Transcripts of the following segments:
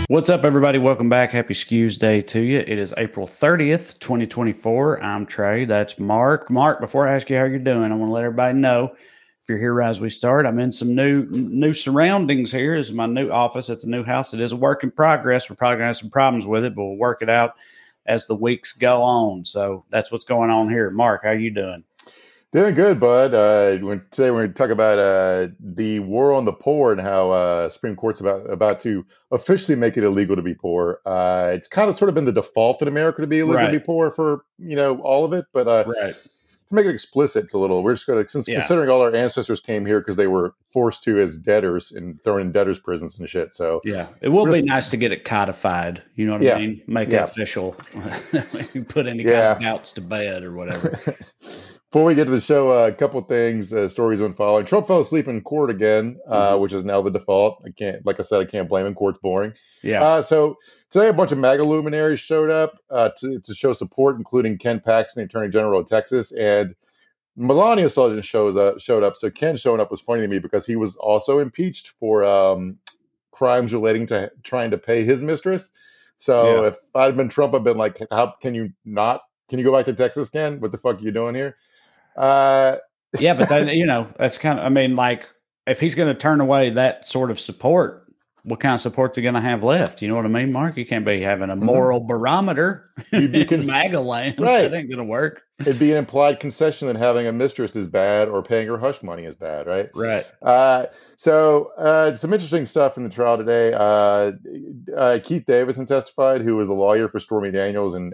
What's up, everybody? Welcome back. Happy Skews Day to you. It is April 30th, 2024. I'm Trey. That's Mark. Mark, before I ask you how you're doing, I want to let everybody know, if you're here right as we start, I'm in some new surroundings here. This is my new office at the new house. It is a work in progress. We're probably going to have some problems with it, but we'll work it out as the weeks go on. So that's what's going on here. Mark, how you doing? Doing good, bud. Today we're going to talk about the war on the poor and how Supreme Court's about to officially make it illegal to be poor. It's kind of sort of been the default in America to be illegal to be poor for all of it, but Right. to make it explicit, it's a little. We're just going to considering all our ancestors came here because they were forced to as debtors and thrown in debtors prisons and shit. So yeah, it will be nice to get it codified. You know what I mean? Make it official. Put any kind of doubts to bed or whatever. Before we get to the show, a couple things, stories on following. Trump fell asleep in court again, which is now the default. I can't blame him. Court's boring. Yeah. So today, a bunch of MAGA luminaries showed up to show support, including Ken Paxton, the Attorney General of Texas, and Melania Sullivan showed up. So Ken showing up was funny to me because he was also impeached for crimes relating to trying to pay his mistress. So if I'd been Trump, I'd been like, how can you not? Can you go back to Texas, Ken? What the fuck are you doing here? Yeah, but then, that's kind of, I mean, like, if he's going to turn away that sort of support, what kind of support's he going to have left? You know what I mean, Mark? You can't be having a moral barometer in MAGA land. Right. That ain't going to work. It'd be an implied concession that having a mistress is bad or paying her hush money is bad, right? Right. So some interesting stuff in the trial today. Keith Davidson testified, who was the lawyer for Stormy Daniels and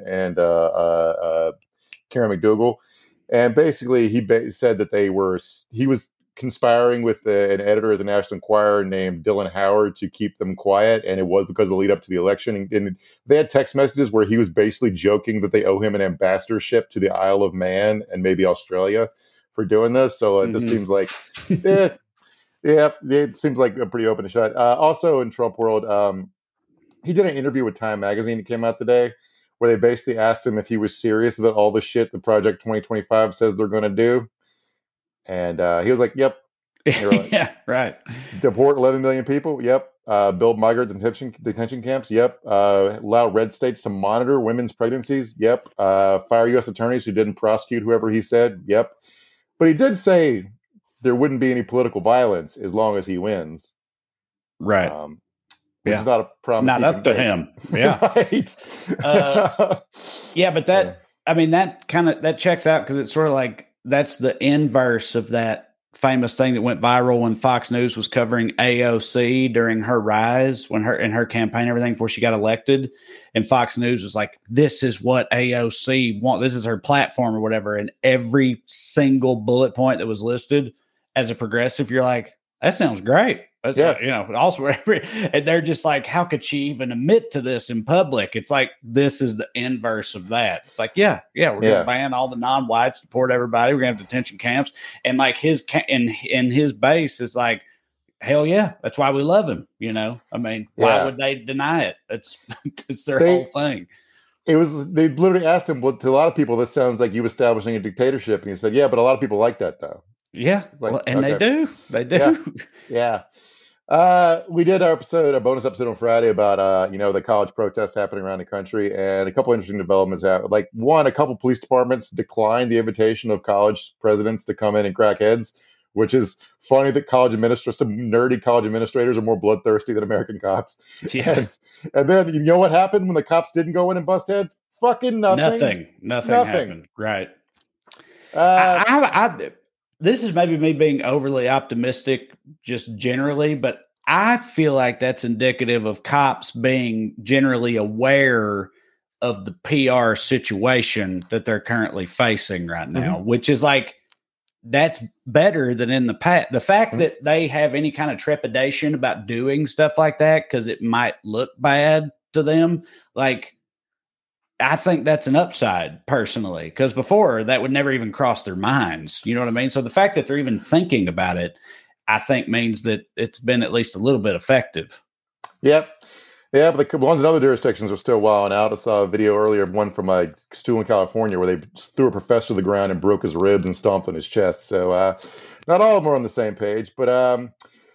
Karen McDougal. And basically, he said that he was conspiring with an editor at the National Enquirer named Dylan Howard to keep them quiet, and it was because of the lead up to the election. And they had text messages where he was basically joking that they owe him an ambassadorship to the Isle of Man and maybe Australia for doing this. So this seems like, it seems like a pretty open shot. Also in Trump world, he did an interview with Time Magazine that came out today, where they basically asked him if he was serious about all the shit the Project 2025 says they're going to do. And he was like, yep. Like, yeah, right. Deport 11 million people? Yep. Build migrant detention camps? Yep. Allow red states to monitor women's pregnancies? Yep. Fire U.S. attorneys who didn't prosecute whoever he said? Yep. But he did say there wouldn't be any political violence as long as he wins. Right. Which is not a promise. Not up to him. Yeah. Right. Yeah, but that checks out because it's sort of like that's the inverse of that famous thing that went viral when Fox News was covering AOC during her rise, in her campaign, everything before she got elected. And Fox News was like, this is what AOC wants. This is her platform or whatever. And every single bullet point that was listed as a progressive, you're like, that sounds great. That's also and they're just like, how could she even admit to this in public? It's like, this is the inverse of that. It's like, we're going to ban all the non-whites, deport everybody. We're going to have detention camps. And like his base is like, hell yeah, that's why we love him. I mean, why would they deny it? It's their whole thing. They literally asked him, well, to a lot of people, this sounds like you establishing a dictatorship. And he said, yeah, but a lot of people like that though. Yeah. Like, they do. Yeah. We did a bonus episode on Friday about, the college protests happening around the country, and a couple interesting developments happened. Like one, a couple police departments declined the invitation of college presidents to come in and crack heads, which is funny that some nerdy college administrators are more bloodthirsty than American cops. Yeah. And then you know what happened when the cops didn't go in and bust heads? Fucking nothing. Nothing happened. Right. This is maybe me being overly optimistic just generally, but I feel like that's indicative of cops being generally aware of the PR situation that they're currently facing right now, which is like, that's better than in the past. The fact that they have any kind of trepidation about doing stuff like that because it might look bad to them, like, I think that's an upside personally, because before that would never even cross their minds. You know what I mean? So the fact that they're even thinking about it, I think means that it's been at least a little bit effective. Yep. Yeah, but the ones in other jurisdictions are still wilding out. I saw a video earlier of one from a school in California where they threw a professor to the ground and broke his ribs and stomped on his chest. So not all of them are on the same page. But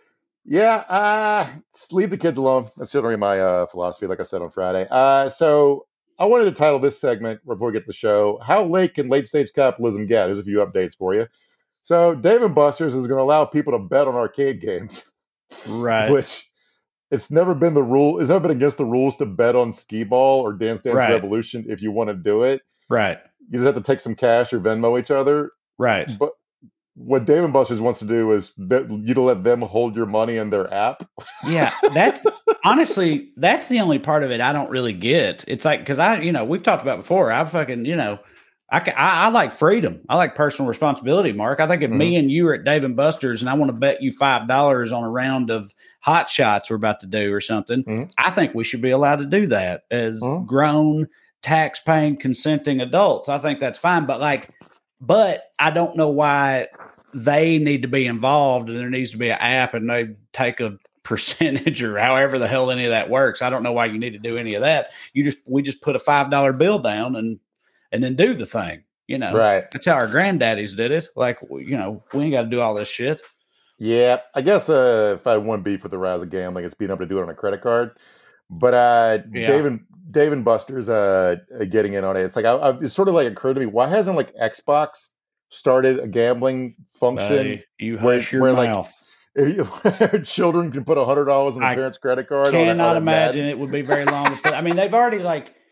Yeah, leave the kids alone. That's generally my philosophy, like I said on Friday. So I wanted to title this segment before we get to the show, How Late Can Late Stage Capitalism Get? Here's a few updates for you. So Dave and Buster's is going to allow people to bet on arcade games, Right. which it's never been the rule. It's never been against the rules to bet on Skee Ball or Dance Dance Right. Revolution if you want to do it. Right. You just have to take some cash or Venmo each other. Right. But what Dave and Buster's wants to do is you to let them hold your money in their app. Yeah, that's honestly, that's the only part of it I don't really get. It's like, because we've talked about before. I fucking, I like freedom. I like personal responsibility, Mark. I think if me and you are at Dave and Buster's and I want to bet you $5 on a round of hot shots we're about to do or something, I think we should be allowed to do that as grown, tax-paying, consenting adults. I think that's fine. But I don't know why they need to be involved and there needs to be an app and they take a percentage or however the hell any of that works. I don't know why you need to do any of that. We just put a $5 bill down and then do the thing, Right. That's how our granddaddies did it. Like, we ain't got to do all this shit. Yeah. I guess if I had one beef with the rise of gambling, it's being able to do it on a credit card. But Dave and Buster's getting in on it. It's like it's sort of like occurred to me, why hasn't like Xbox started a gambling function? You hush your mouth. Like, children can put $100 on their parents' credit card. Cannot imagine it would be very long. I mean, they've already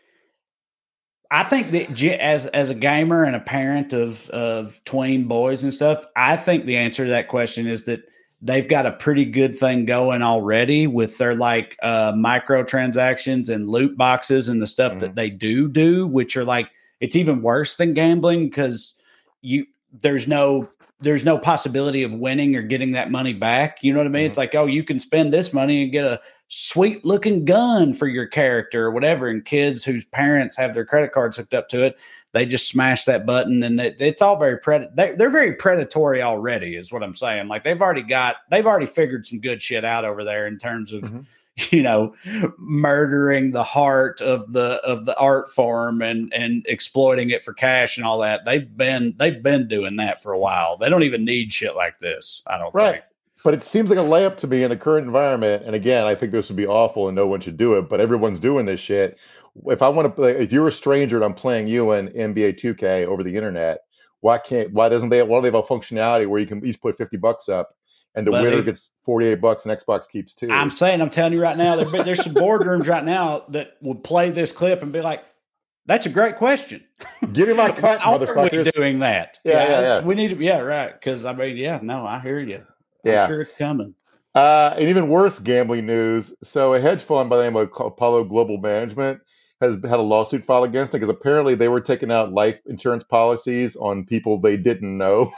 I think that as a gamer and a parent of tween boys and stuff, I think the answer to that question is that they've got a pretty good thing going already with their microtransactions and loot boxes and the stuff that they do, which are it's even worse than gambling because there's no possibility of winning or getting that money back. You know what I mean? It's like, oh, you can spend this money and get a sweet looking gun for your character or whatever. And kids whose parents have their credit cards hooked up to it, they just smash that button and it's all very they're very predatory already is what I'm saying. Like they've already figured some good shit out over there in terms of, murdering the heart of the art form and exploiting it for cash and all that. They've been doing that for a while. They don't even need shit like this, I don't think. But it seems like a layup to me in the current environment. And again, I think this would be awful and no one should do it, but everyone's doing this shit. If I want to play, if you're a stranger and I'm playing you in NBA 2K over the internet, why don't they have a functionality where you can each put $50 up and the winner gets $48 and Xbox keeps $2? I'm telling you right now, there's some boardrooms right now that would play this clip and be like, that's a great question. Give me my cut, motherfuckers. Are we doing that? Yeah. We need to, right. Because I hear you. Yeah. I'm sure it's coming. And even worse gambling news. So a hedge fund by the name of Apollo Global Management has had a lawsuit filed against it because apparently they were taking out life insurance policies on people they didn't know.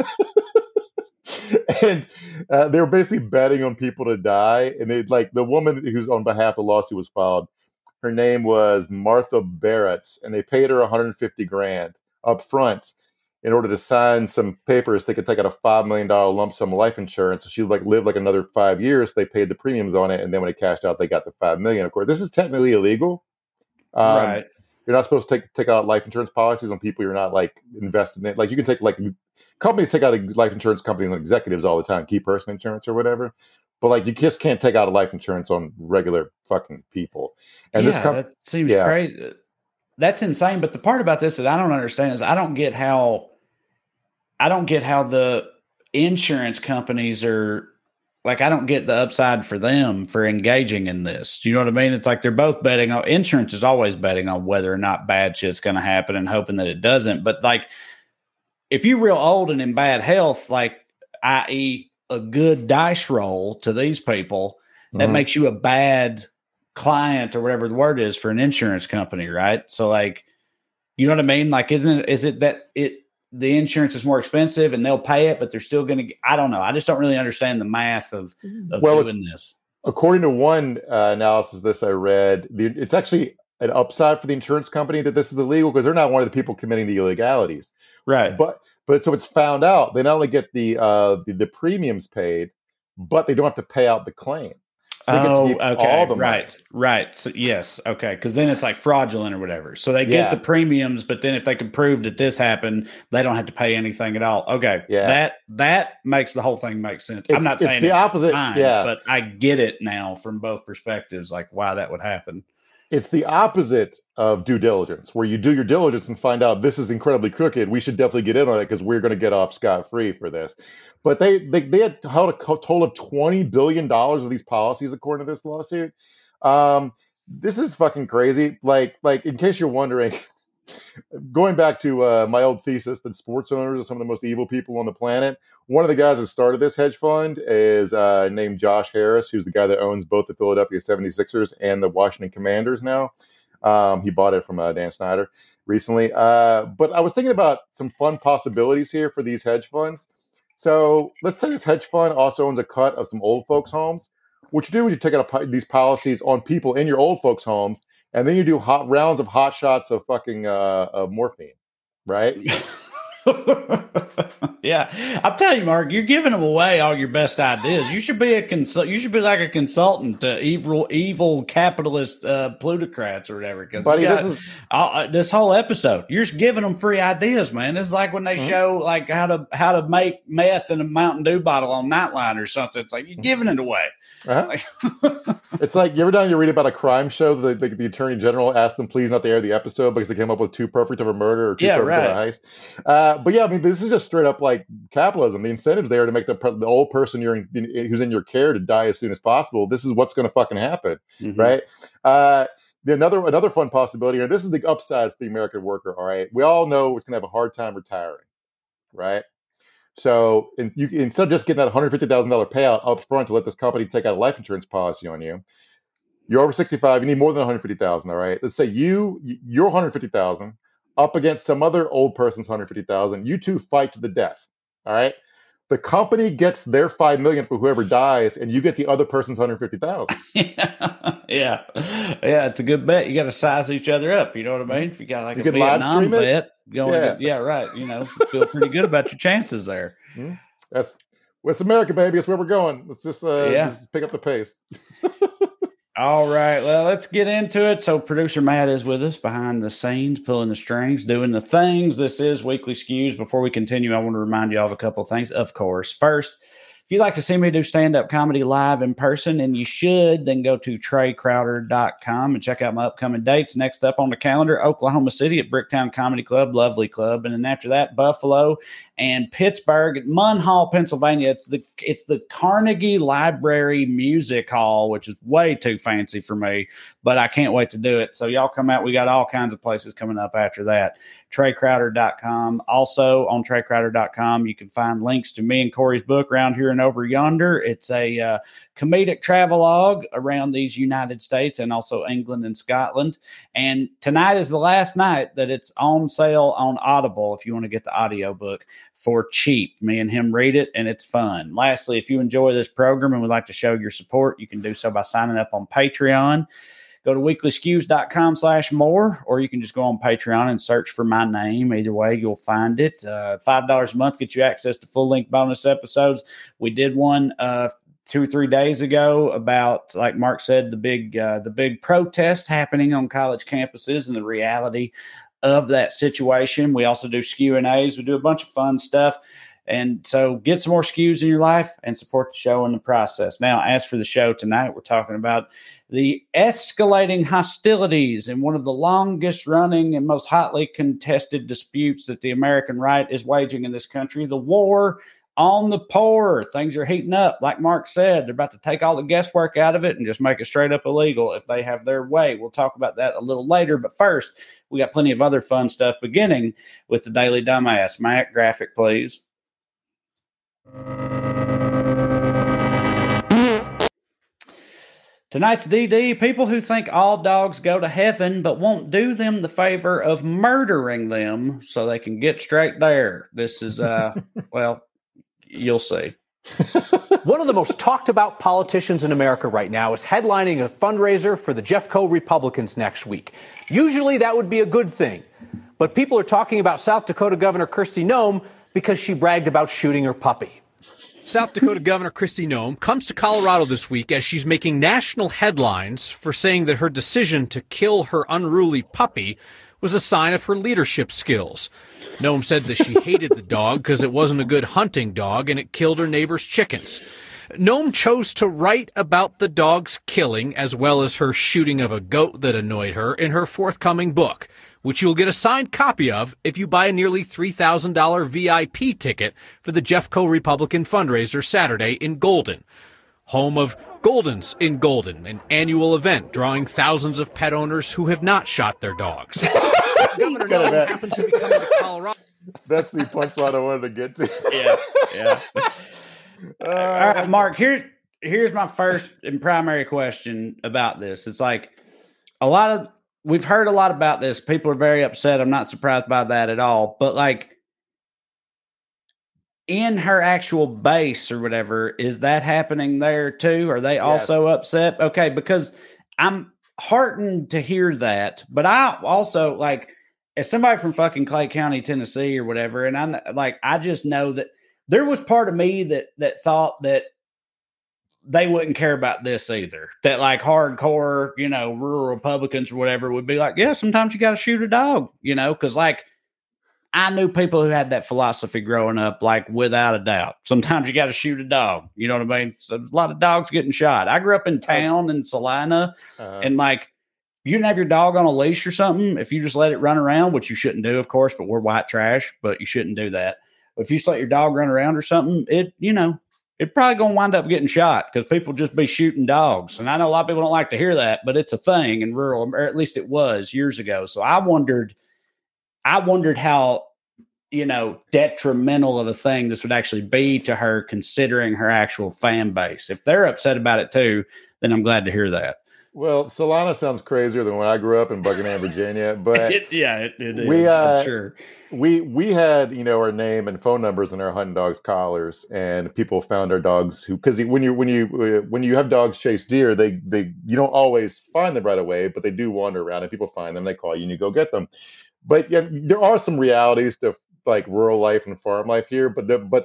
And they were basically betting on people to die. And the woman who's on behalf of the lawsuit was filed, her name was Martha Barretts, and they paid her $150,000 up front in order to sign some papers. They could take out a $5 million lump sum life insurance. So she'd live another 5 years. They paid the premiums on it. And then when it cashed out, they got the $5 million. Of course, this is technically illegal. Right. You're not supposed to take out life insurance policies on people you're not invested in. You can take companies take out a life insurance companies and executives all the time, key person insurance or whatever. But you just can't take out a life insurance on regular fucking people. And that seems crazy. That's insane. But the part about this that I don't understand is I don't get how the insurance companies are I don't get the upside for them for engaging in this. Do you know what I mean? It's like they're both betting on insurance is always betting on whether or not bad shit's going to happen and hoping that it doesn't. But if you're real old and in bad health, i.e. a good dice roll to these people, that makes you a bad client or whatever the word is for an insurance company, right? So you know what I mean? Is it that the insurance is more expensive and they'll pay it, but they're still going to, I don't know. I just don't really understand the math of doing this. According to one analysis of this I read, it's actually an upside for the insurance company that this is illegal because they're not one of the people committing the illegalities. Right. But so it's found out. They not only get the premiums paid, but they don't have to pay out the claim. So they get to keep all the money. Right. So, yes. Okay. Because then it's like fraudulent or whatever. So they get the premiums, but then if they can prove that this happened, they don't have to pay anything at all. Okay. Yeah. That makes the whole thing make sense. I'm not saying it's the opposite. Fine, but I get it now from both perspectives, like why that would happen. It's the opposite of due diligence, where you do your diligence and find out this is incredibly crooked. We should definitely get in on it because we're going to get off scot-free for this. But they had held a total of $20 billion of these policies, according to this lawsuit. This is fucking crazy. Like in case you're wondering, going back to my old thesis that sports owners are some of the most evil people on the planet, one of the guys that started this hedge fund is named Josh Harris, who's the guy that owns both the Philadelphia 76ers and the Washington Commanders now. He bought it from Dan Snyder recently. But I was thinking about some fun possibilities here for these hedge funds. So let's say this hedge fund also owns a cut of some old folks' homes. What you do is you take out these policies on people in your old folks' homes, and then you do rounds of hot shots of fucking of morphine, right? Yeah, I'm telling you, Mark, you're giving them away all your best ideas. You should be You should be like a consultant to evil capitalist plutocrats or whatever. Because buddy, this whole episode, you're just giving them free ideas, man. It's like when they show like how to make meth in a Mountain Dew bottle on Nightline or something. It's like you're giving it away. It's like you read about a crime show that the attorney general asked them please not to air the episode because they came up with too perfect of a murder or too perfect of a heist. But yeah, I mean, this is just straight up like capitalism. The incentive's there to make the old person who's in your care to die as soon as possible. This is what's going to fucking happen, right? Another fun possibility, and this is the upside for the American worker. All right, we all know it's going to have a hard time retiring, right? So instead of just getting that $150,000 payout up front to let this company take out a life insurance policy on you, you're over 65. You need more than $150,000. All right, let's say you're $150,000 up against some other old person's $150,000. You two fight to the death. All right. The company gets their $5 million for whoever dies, and you get the other person's $150,000. Yeah, it's a good bet. You got to size each other up. You know what I mean? If you got like a Vietnam bet, right. You know, feel pretty good about your chances there. That's America, baby. That's where we're going. Let's just pick up the pace. All right, well, let's get into it. So producer Matt is with us behind the scenes, pulling the strings, doing the things. This is Weekly Skews. Before we continue, I want to remind you of a couple of things. Of course, first, if you'd like to see me do stand-up comedy live in person, and you should, then go to TreyCrowder.com and check out my upcoming dates. Next up on the calendar, Oklahoma City at Bricktown Comedy Club, lovely club. And then after that, Buffalo and Pittsburgh at Munhall, Pennsylvania. It's the Carnegie Library Music Hall, which is way too fancy for me, but I can't wait to do it. So y'all come out. We got all kinds of places coming up after that. TreyCrowder.com. Also on TreyCrowder.com, you can find links to me and Corey's book, Around Here and Over Yonder. It's a comedic travelogue around these United States and also England and Scotland. And tonight is the last night that it's on sale on Audible if you want to get the audiobook for cheap. Me and him read it, and it's fun. Lastly, if you enjoy this program and would like to show your support, you can do so by signing up on Patreon. Go to weeklyskews.com/more, or you can just go on Patreon and search for my name. Either way, you'll find it. $5 a month gets you access to full-length bonus episodes. We did one 2 or 3 days ago about, like Mark said, the big protest happening on college campuses and the reality of that situation. We also do Q&As. We do a bunch of fun stuff. And so get some more skews in your life and support the show in the process. Now, as for the show tonight, we're talking about the escalating hostilities in one of the longest running and most hotly contested disputes that the American right is waging in this country, the war on the poor. Things are heating up. Like Mark said, they're about to take all the guesswork out of it and just make it straight up illegal if they have their way. We'll talk about that a little later. But first, we got plenty of other fun stuff, beginning with the Daily Dumbass. Matt, graphic, please. Tonight's DD, people who think all dogs go to heaven but won't do them the favor of murdering them so they can get straight there. This is, well, you'll see. One of the most talked about politicians in America right now is headlining a fundraiser for the Jeffco Republicans next week. Usually that would be a good thing, but people are talking about South Dakota Governor Kristi Noem because she bragged about shooting her puppy. South Dakota Governor Kristi Noem comes to Colorado this week as she's making national headlines for saying that her decision to kill her unruly puppy was a sign of her leadership skills. Noem said that she hated the dog because it wasn't a good hunting dog and it killed her neighbor's chickens. Noem chose to write about the dog's killing as well as her shooting of a goat that annoyed her in her forthcoming book, which you'll get a signed copy of if you buy a nearly $3,000 VIP ticket for the Jeffco Republican fundraiser Saturday in Golden, home of Golden's in Golden, an annual event drawing thousands of pet owners who have not shot their dogs. Governor Noem happens to be coming to Colorado. That's the punchline I wanted to get to. Yeah. All right, Mark, here's my first and primary question about this. It's like we've heard a lot about this. People are very upset. I'm not surprised by that at all. But like in her actual base or whatever, is that happening there too? Are they also upset? Okay, because I'm heartened to hear that. But I also like as somebody from fucking Clay County, Tennessee or whatever, and I just know that there was part of me that thought that they wouldn't care about this either. That like hardcore, rural Republicans or whatever would be like, yeah, sometimes you got to shoot a dog, because like I knew people who had that philosophy growing up, like without a doubt. Sometimes you got to shoot a dog. You know what I mean? So a lot of dogs getting shot. I grew up in town in Salina, and like you didn't have your dog on a leash or something. If you just let it run around, which you shouldn't do, of course, but we're white trash, but you shouldn't do that. If you just let your dog run around or something, it probably going to wind up getting shot because people just be shooting dogs. And I know a lot of people don't like to hear that, but it's a thing in rural, or at least it was years ago. So I wondered how, detrimental of a thing this would actually be to her considering her actual fan base. If they're upset about it too, then I'm glad to hear that. Well, Solana sounds crazier than when I grew up in Buckingham, Virginia. But it is. I'm sure. We had our name and phone numbers in our hunting dogs collars, and people found our dogs because when you have dogs chase deer, they you don't always find them right away, but they do wander around, and people find them, they call you, and you go get them. But yeah, there are some realities to like rural life and farm life here, but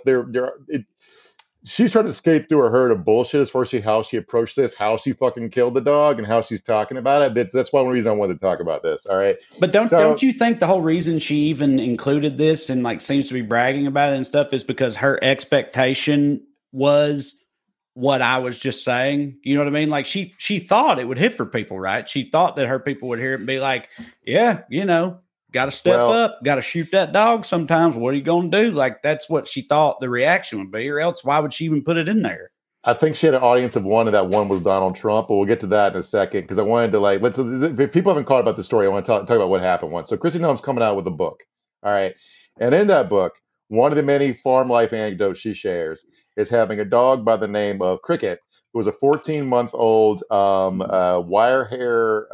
she's trying to skate through a herd of bullshit as far as how she approached this, how she fucking killed the dog, and how she's talking about it. That's one reason I wanted to talk about this. All right. But don't you think the whole reason she even included this and like seems to be bragging about it and stuff is because her expectation was what I was just saying? You know what I mean? Like she thought it would hit for people, right? She thought that her people would hear it and be like, yeah, got to step up, got to shoot that dog sometimes. What are you going to do? Like, that's what she thought the reaction would be, or else why would she even put it in there? I think she had an audience of one, and that one was Donald Trump, but we'll get to that in a second, because I wanted to, if people haven't caught about the story, I want to talk about what happened once. So Kristi Noem's coming out with a book, all right? And in that book, one of the many farm life anecdotes she shares is having a dog by the name of Cricket, who was a 14-month-old wire hair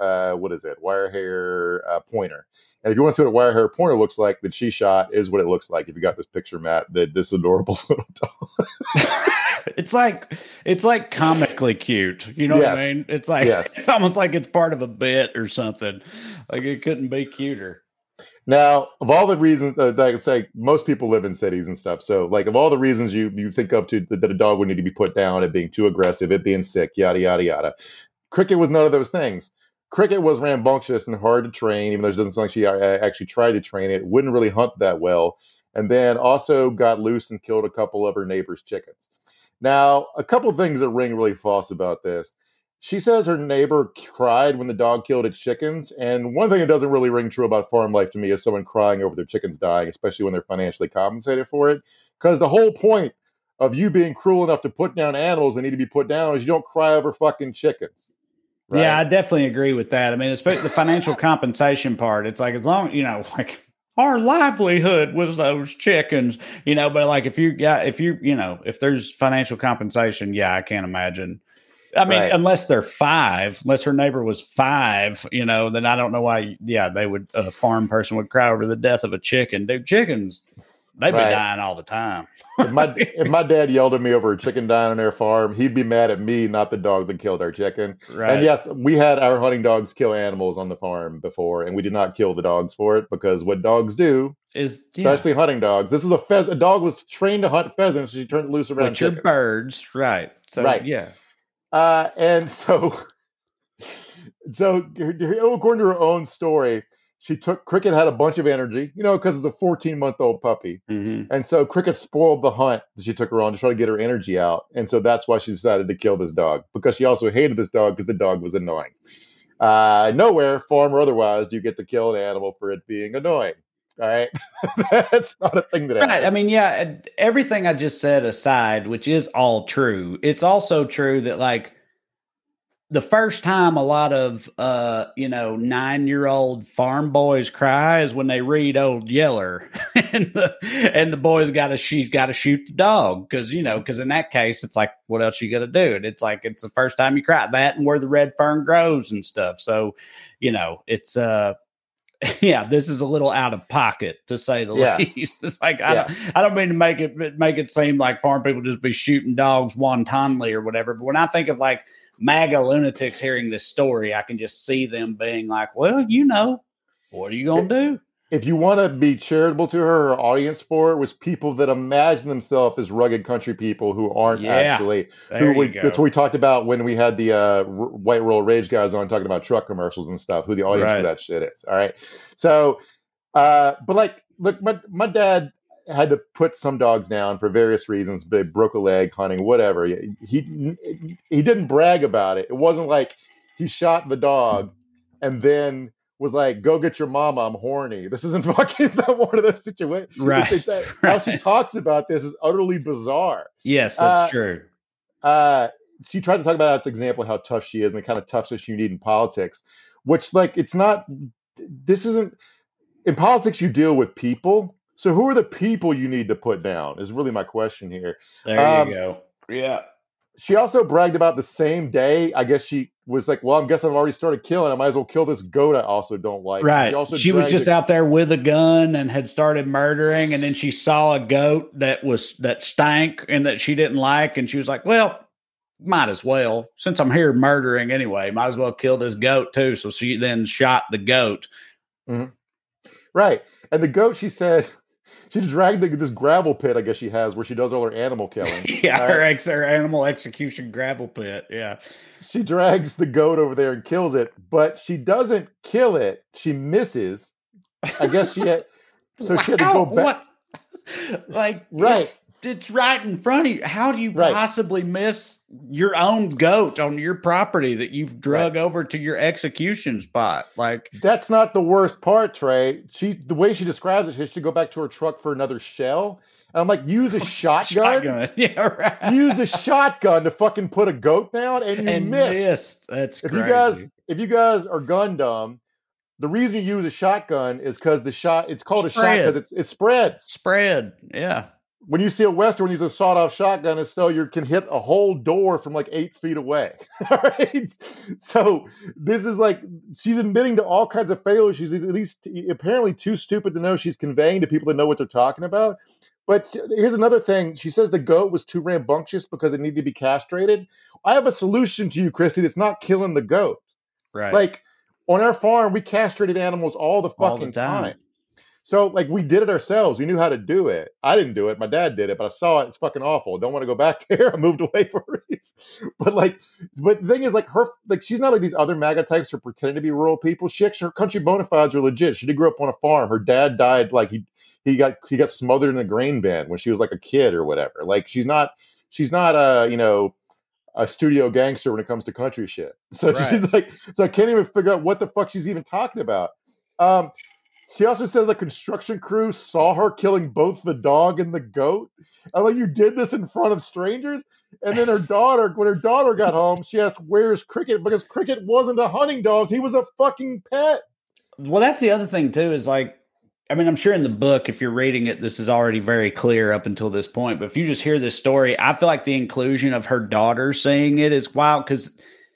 pointer. And if you want to see what a wire hair pointer looks like that she shot, is what it looks like. If you got this picture, Matt, this adorable little dog. It's like comically cute. You know what I mean? It's like It's almost like it's part of a bit or something. Like it couldn't be cuter. Now, of all the reasons, like I say, most people live in cities and stuff. So, like, of all the reasons you think of that a dog would need to be put down, it being too aggressive, it being sick, yada yada yada, Cricket was none of those things. Cricket was rambunctious and hard to train, even though it doesn't sound like she actually tried to train it. Wouldn't really hunt that well. And then also got loose and killed a couple of her neighbor's chickens. Now, a couple of things that ring really false about this. She says her neighbor cried when the dog killed its chickens. And one thing that doesn't really ring true about farm life to me is someone crying over their chickens dying, especially when they're financially compensated for it. Because the whole point of you being cruel enough to put down animals that need to be put down is you don't cry over fucking chickens. Right? Yeah, I definitely agree with that. I mean, especially the financial compensation part. It's like, as long, like our livelihood was those chickens, but like if there's financial compensation, I can't imagine. I mean, unless they're 5, unless her neighbor was 5, then I don't know why, they would, a farm person would cry over the death of a chicken. Dude, chickens, they'd be dying all the time. If my dad yelled at me over a chicken dying on their farm, he'd be mad at me, not the dog that killed our chicken. Right. And yes, we had our hunting dogs kill animals on the farm before, and we did not kill the dogs for it, because what dogs do especially hunting dogs. This is a dog was trained to hunt pheasants. She turned loose around which are birds, right? So right, yeah. And so according to her own story, Cricket had a bunch of energy, because it's a 14-month-old puppy. Mm-hmm. And so Cricket spoiled the hunt that she took her on to try to get her energy out. And so that's why she decided to kill this dog, because she also hated this dog because the dog was annoying. Nowhere, farm or otherwise, do you get to kill an animal for it being annoying. All right. That's not a thing that happens. Right. I mean, yeah, everything I just said aside, which is all true, it's also true that, like, the first time a lot of 9-year-old farm boys cry is when they read Old Yeller and the boys she's got to shoot the dog because in that case it's like, what else you got to do? And it's like, it's the first time you cry, that and where the red fern grows and stuff. So it's this is a little out of pocket, to say the least. It's like, I don't mean to make it seem like farm people just be shooting dogs wantonly or whatever, but when I think of like MAGA lunatics hearing this story, I can just see them being like, well, what are you going to do? If you want to be charitable to her audience for it was people that imagine themselves as rugged country people who aren't actually. That's what we talked about when we had the White Roll Rage guys on talking about truck commercials and stuff, who the audience for that shit is. All right. So, but like, look, my dad had to put some dogs down for various reasons. They broke a leg hunting, whatever. He didn't brag about it. It wasn't like he shot the dog and then was like, go get your mama, I'm horny. This isn't fucking, it's not one of those situations. Right. How she talks about this is utterly bizarre. Yes, that's true. She tried to talk about that example of how tough she is and the kind of toughness you need in politics, which, like, in politics you deal with people. So who are the people you need to put down is really my question here. There you go. Yeah. She also bragged about the same day. I guess she was like, well, I guess I've already started killing. I might as well kill this goat I also don't like. Right. She was just out there with a gun and had started murdering. And then she saw a goat that stank and that she didn't like. And she was like, well, might as well, since I'm here murdering anyway, might as well kill this goat too. So she then shot the goat. Mm-hmm. Right. And the goat, she said, she dragged this gravel pit, I guess she has, where she does all her animal killing. Her animal execution gravel pit. Yeah. She drags the goat over there and kills it, but she doesn't kill it. She misses. I guess she had. So she had to go back. What? Like, right. It's right in front of you. How do you possibly miss your own goat on your property that you've drug over to your execution spot? Like, that's not the worst part, Trey. The way she describes it, she has to go back to her truck for another shell. And I'm like, use a shotgun. Yeah, right. Use a shotgun to fucking put a goat down, and you missed. That's crazy. If you guys are gun dumb, the reason you use a shotgun is because it's called a shot because it spreads. Spread, yeah. When you see a Western use a sawed-off shotgun, it's so you can hit a whole door from like 8 feet away. All right. So this is like, she's admitting to all kinds of failures. She's at least apparently too stupid to know she's conveying to people that know what they're talking about. But here's another thing. She says the goat was too rambunctious because it needed to be castrated. I have a solution to you, Christy, that's not killing the goat. Right. Like, on our farm, we castrated animals all the fucking time. So, like, we did it ourselves. We knew how to do it. I didn't do it. My dad did it, but I saw it. It's fucking awful. Don't want to go back there. I moved away for a reason. But the thing is, she's not like these other MAGA types who are pretending to be rural people. Her country bona fides are legit. She did grow up on a farm. Her dad died, like, he got smothered in a grain bin when she was like a kid or whatever. Like, she's not a studio gangster when it comes to country shit. So she's like, so I can't even figure out what the fuck she's even talking about. She also says the construction crew saw her killing both the dog and the goat. I'm like, you did this in front of strangers? And then when her daughter got home, she asked, where's Cricket? Because Cricket wasn't a hunting dog. He was a fucking pet. Well, that's the other thing too, is like, I mean, I'm sure in the book, if you're reading it, this is already very clear up until this point. But if you just hear this story, I feel like the inclusion of her daughter saying it is wild, because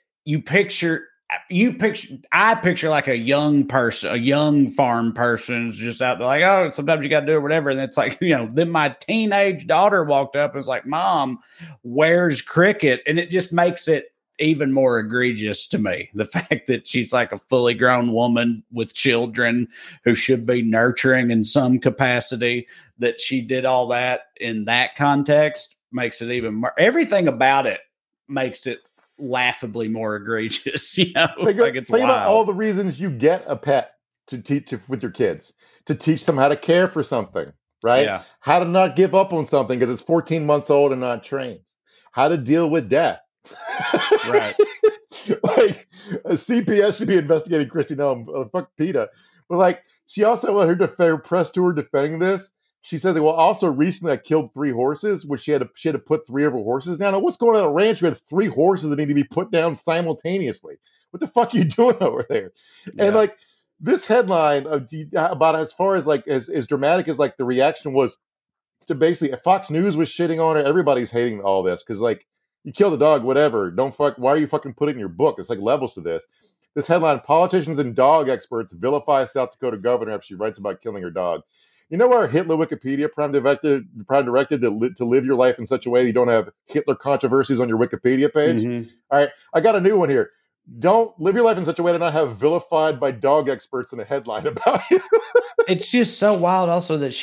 I picture like a young person, a young farm person is just out there like, oh, sometimes you got to do it, whatever. And it's like, then my teenage daughter walked up and was like, Mom, where's Cricket? And it just makes it even more egregious to me. The fact that she's like a fully grown woman with children who should be nurturing in some capacity, that she did all that in that context makes it even more. Everything about it makes it laughably more egregious. Think about all the reasons you get a pet to teach with your kids, to teach them how to care for something, right? Yeah. How to not give up on something because it's 14 months old and not trained. How to deal with death. Right. Like a CPS should be investigating Kristi Noem. Fuck PETA. But like, she also had her press tour defending this. She said that, well, also recently I killed 3 horses, which she had to put 3 of her horses down. Now, what's going on at a ranch? We had 3 horses that need to be put down simultaneously. What the fuck are you doing over there? Yeah. And like this headline about as far as like as dramatic as like the reaction was to basically Fox News was shitting on her. Everybody's hating all this because like, you killed a dog, whatever. Don't fuck. Why are you fucking putting it in your book? It's like levels to this. This headline: politicians and dog experts vilify South Dakota governor after she writes about killing her dog. You know where Hitler Wikipedia prime directed to live your life in such a way that you don't have Hitler controversies on your Wikipedia page? Mm-hmm. All right, I got a new one here. Don't live your life in such a way to not have vilified by dog experts in a headline about you. It's just so wild also that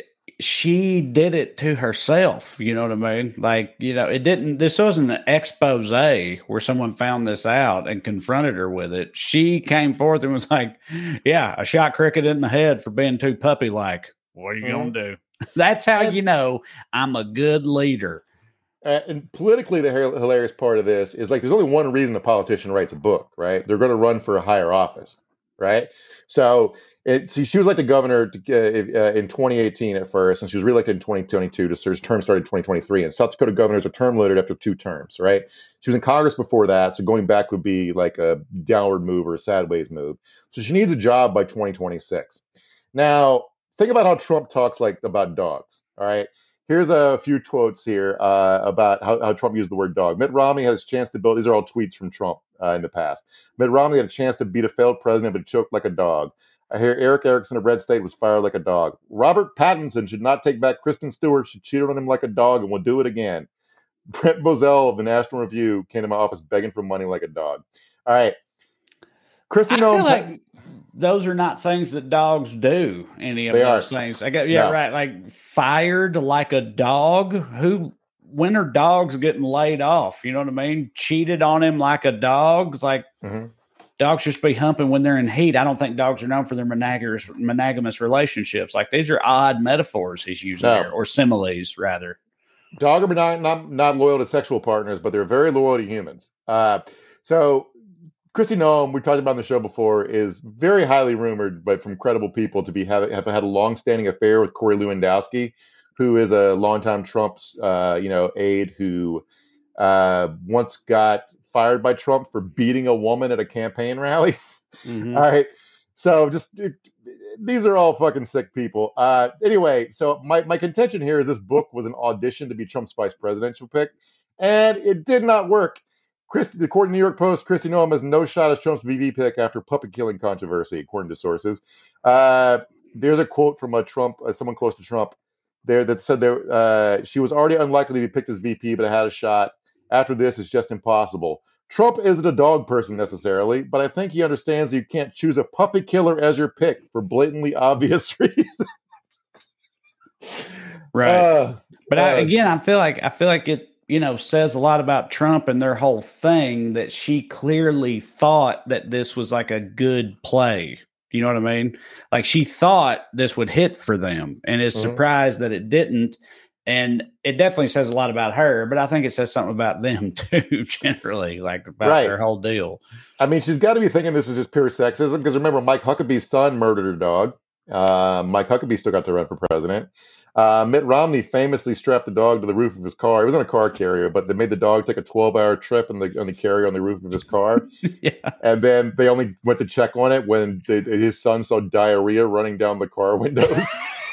she did it to herself. You know what I mean? Like, you know, this wasn't an expose where someone found this out and confronted her with it. She came forth and was like, yeah, I shot Cricket in the head for being too puppy-like. What are you going to do? That's how you know I'm a good leader. And politically, the hilarious part of this is like, there's only one reason a politician writes a book, right? They're going to run for a higher office, right? So she was like the governor in 2018 at first, and she was reelected in 2022. So her term started in 2023. And South Dakota governors are term limited after 2 terms, right? She was in Congress before that, so going back would be like a downward move or a sideways move. So she needs a job by 2026. Now, think about how Trump talks like about dogs, all right? Here's a few quotes here about how Trump used the word dog. Mitt Romney had his chance to build. These are all tweets from Trump in the past. Mitt Romney had a chance to beat a failed president, but choked like a dog. I hear Eric Erickson of Red State was fired like a dog. Robert Pattinson should not take back Kristen Stewart. She cheated on him like a dog and will do it again. Brett Bozell of the National Review came to my office begging for money like a dog. All right. Kristi Noem. I feel like those are not things that dogs do. Any of those things. Right. Like fired like a dog. When are dogs getting laid off? You know what I mean? Cheated on him like a dog. It's like dogs just be humping when they're in heat. I don't think dogs are known for their monogamous relationships. Like these are odd metaphors he's using here, or similes rather. Dogs are not loyal to sexual partners, but they're very loyal to humans. So Kristi Noem, we talked about on the show before, is very highly rumored, but from credible people, to have had a long-standing affair with Corey Lewandowski, who is a longtime Trump's aide who once got fired by Trump for beating a woman at a campaign rally. Mm-hmm. All right, so these are all fucking sick people. Anyway, so my contention here is this book was an audition to be Trump's vice presidential pick, and it did not work. According to New York Post, Kristi Noem has no shot as Trump's VP pick after puppy killing controversy, according to sources. There's a quote from someone close to Trump, there that said she was already unlikely to be picked as VP, but had a shot. After this, it's just impossible. Trump isn't a dog person necessarily, but I think he understands that you can't choose a puppy killer as your pick for blatantly obvious reasons. Right. But I feel like it, says a lot about Trump and their whole thing that she clearly thought that this was like a good play. You know what I mean? Like she thought this would hit for them and is surprised that it didn't. And it definitely says a lot about her, but I think it says something about them too, generally, like about their whole deal. I mean, she's got to be thinking this is just pure sexism because remember, Mike Huckabee's son murdered her dog. Mike Huckabee still got to run for president. Mitt Romney famously strapped the dog to the roof of his car. He was on a car carrier, but they made the dog take a 12-hour trip on the carrier on the roof of his car. And then they only went to check on it when his son saw diarrhea running down the car windows.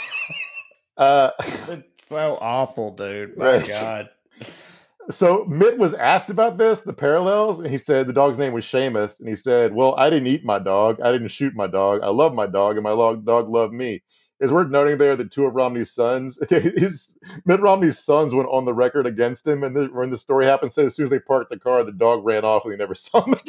It's so awful, dude. My God. So Mitt was asked about this, the parallels, and he said the dog's name was Seamus, and he said, well, I didn't eat my dog. I didn't shoot my dog. I love my dog, and my dog loved me. It's worth noting there that two of Romney's sons, Mitt Romney's sons went on the record against him, and when the story happened, said as soon as they parked the car, the dog ran off and they never saw him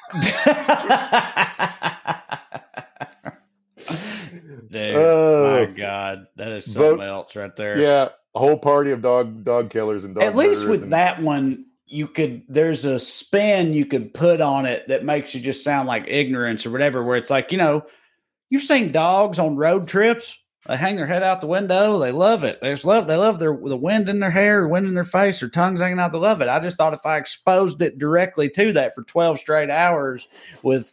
again. Dude, my God, that is something else right there. Yeah, a whole party of dog killers and dog At least with that one, there's a spin you could put on it that makes you just sound like ignorance or whatever, where it's like, you've seen dogs on road trips. They hang their head out the window. They love it. They love the wind in their hair, wind in their face, their tongues hanging out. They love it. I just thought if I exposed it directly to that for 12 straight hours with,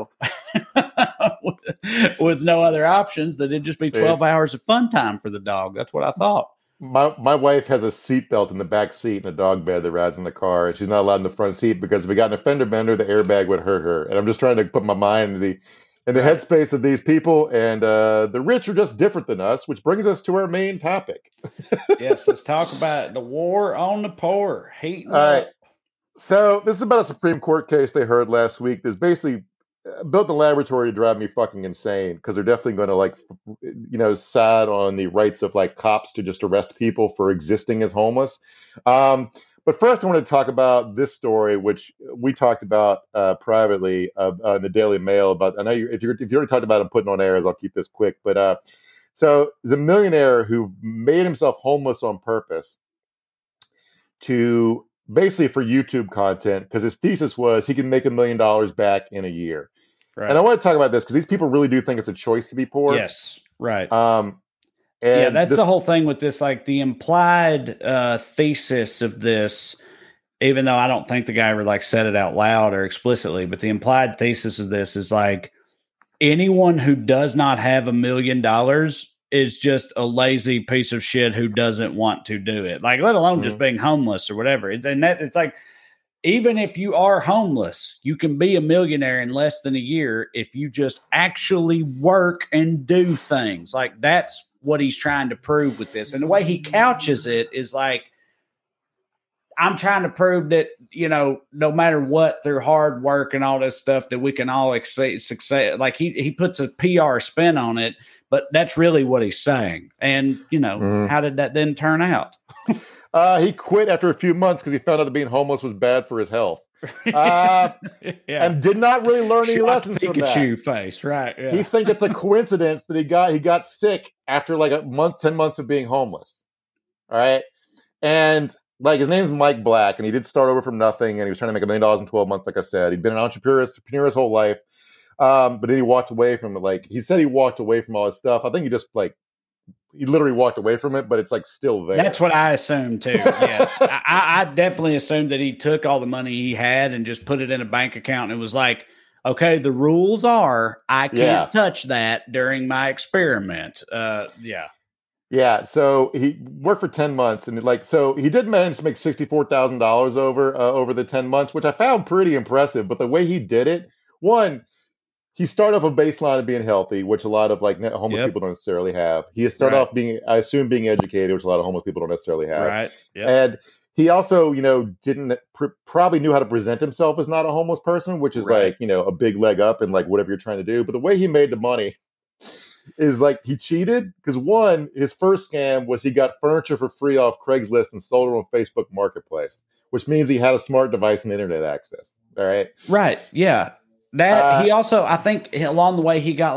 with no other options, that it'd just be 12 hours of fun time for the dog. That's what I thought. My wife has a seatbelt in the back seat in a dog bed that rides in the car, and she's not allowed in the front seat because if we got an fender bender, the airbag would hurt her. And I'm just trying to put my mind in the headspace of these people, and the rich are just different than us, which brings us to our main topic. Yes, let's talk about the war on the poor. Heating All right. So this is about a Supreme Court case they heard last week. There's basically built the laboratory to drive me fucking insane because they're definitely going to side on the rights of cops to just arrest people for existing as homeless. But first, I want to talk about this story, which we talked about privately in the Daily Mail. But I know if you already talked about it, putting on airs, I'll keep this quick. But so there's a millionaire who made himself homeless on purpose to basically for YouTube content because his thesis was he can make $1 million back in a year. Right. And I want to talk about this because these people really do think it's a choice to be poor. Yes, right. And that's the whole thing with this, the implied thesis of this, even though I don't think the guy ever said it out loud or explicitly, but the implied thesis of this is anyone who does not have $1 million is just a lazy piece of shit who doesn't want to do it. Let alone just being homeless or whatever. It's even if you are homeless, you can be a millionaire in less than a year if you just actually work and do things. That's what he's trying to prove with this. And the way he couches it is I'm trying to prove that, no matter what, through hard work and all this stuff, that we can all succeed. He puts a PR spin on it, but that's really what he's saying. And, how did that then turn out? He quit after a few months because he found out that being homeless was bad for his health. And did not really learn any lessons from that. Pikachu face, right? Yeah. He thinks it's a coincidence that he got sick after a month, 10 months of being homeless. All right. And his name's Mike Black, and he did start over from nothing, and he was trying to make $1 million in 12 months, like I said. He'd been an entrepreneur his whole life. But then he walked away from it. He said he walked away from all his stuff. I think he just he literally walked away from it, but it's still there. That's what I assumed too. Yes. I definitely assumed that he took all the money he had and just put it in a bank account and was okay, the rules are I can't touch that during my experiment. Yeah. So he worked for 10 months and so he did manage to make $64,000 over the 10 months, which I found pretty impressive. But the way he did it, one, he started off a baseline of being healthy, which a lot of homeless people don't necessarily have. He started off being educated, which a lot of homeless people don't necessarily have. Right. Yep. And he also, didn't probably knew how to present himself as not a homeless person, which is a big leg up in whatever you're trying to do. But the way he made the money is he cheated because one, his first scam was he got furniture for free off Craigslist and sold it on Facebook Marketplace, which means he had a smart device and internet access. All right. Right. Yeah. That he also, I think along the way, he got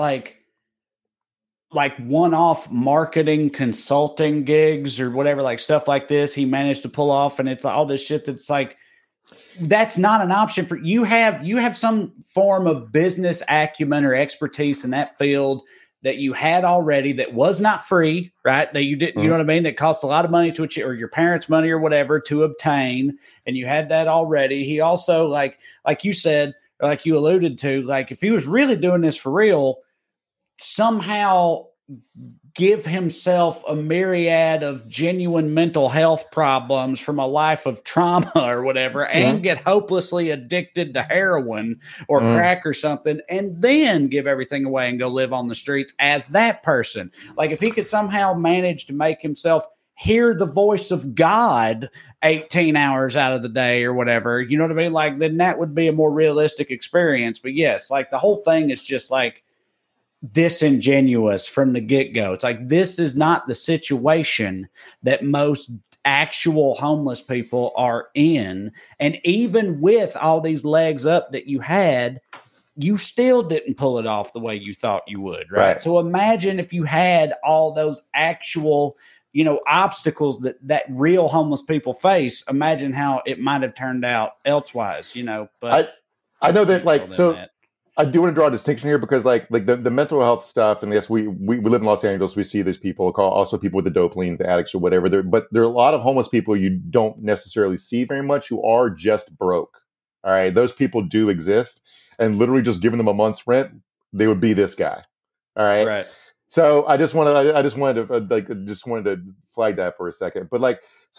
one-off marketing consulting gigs or whatever, stuff like this. He managed to pull off, and it's all this shit that's that's not an option for you. Have some form of business acumen or expertise in that field that you had already that was not free, right? That you didn't, you know what I mean? That cost a lot of money to achieve, or your parents' money or whatever to obtain, and you had that already. He also, like you said, like you alluded to, if he was really doing this for real, somehow give himself a myriad of genuine mental health problems from a life of trauma or whatever, and get hopelessly addicted to heroin or crack or something, and then give everything away and go live on the streets as that person. If he could somehow manage to make himself hear the voice of God 18 hours out of the day or whatever, you know what I mean? Then that would be a more realistic experience. But yes, the whole thing is just disingenuous from the get-go. It's like, this is not the situation that most actual homeless people are in. And even with all these legs up that you had, you still didn't pull it off the way you thought you would, right? So imagine if you had all those actual, obstacles that real homeless people face. Imagine how it might have turned out elsewise, But I know that, I do want to draw a distinction here because, like the mental health stuff, and yes, we live in Los Angeles. We see these people, also people with the dope leans, the addicts, or whatever. But there are a lot of homeless people you don't necessarily see very much who are just broke. All right, those people do exist, and literally just giving them a month's rent, they would be this guy. All right. Right. So I just wanted to flag that for a second. But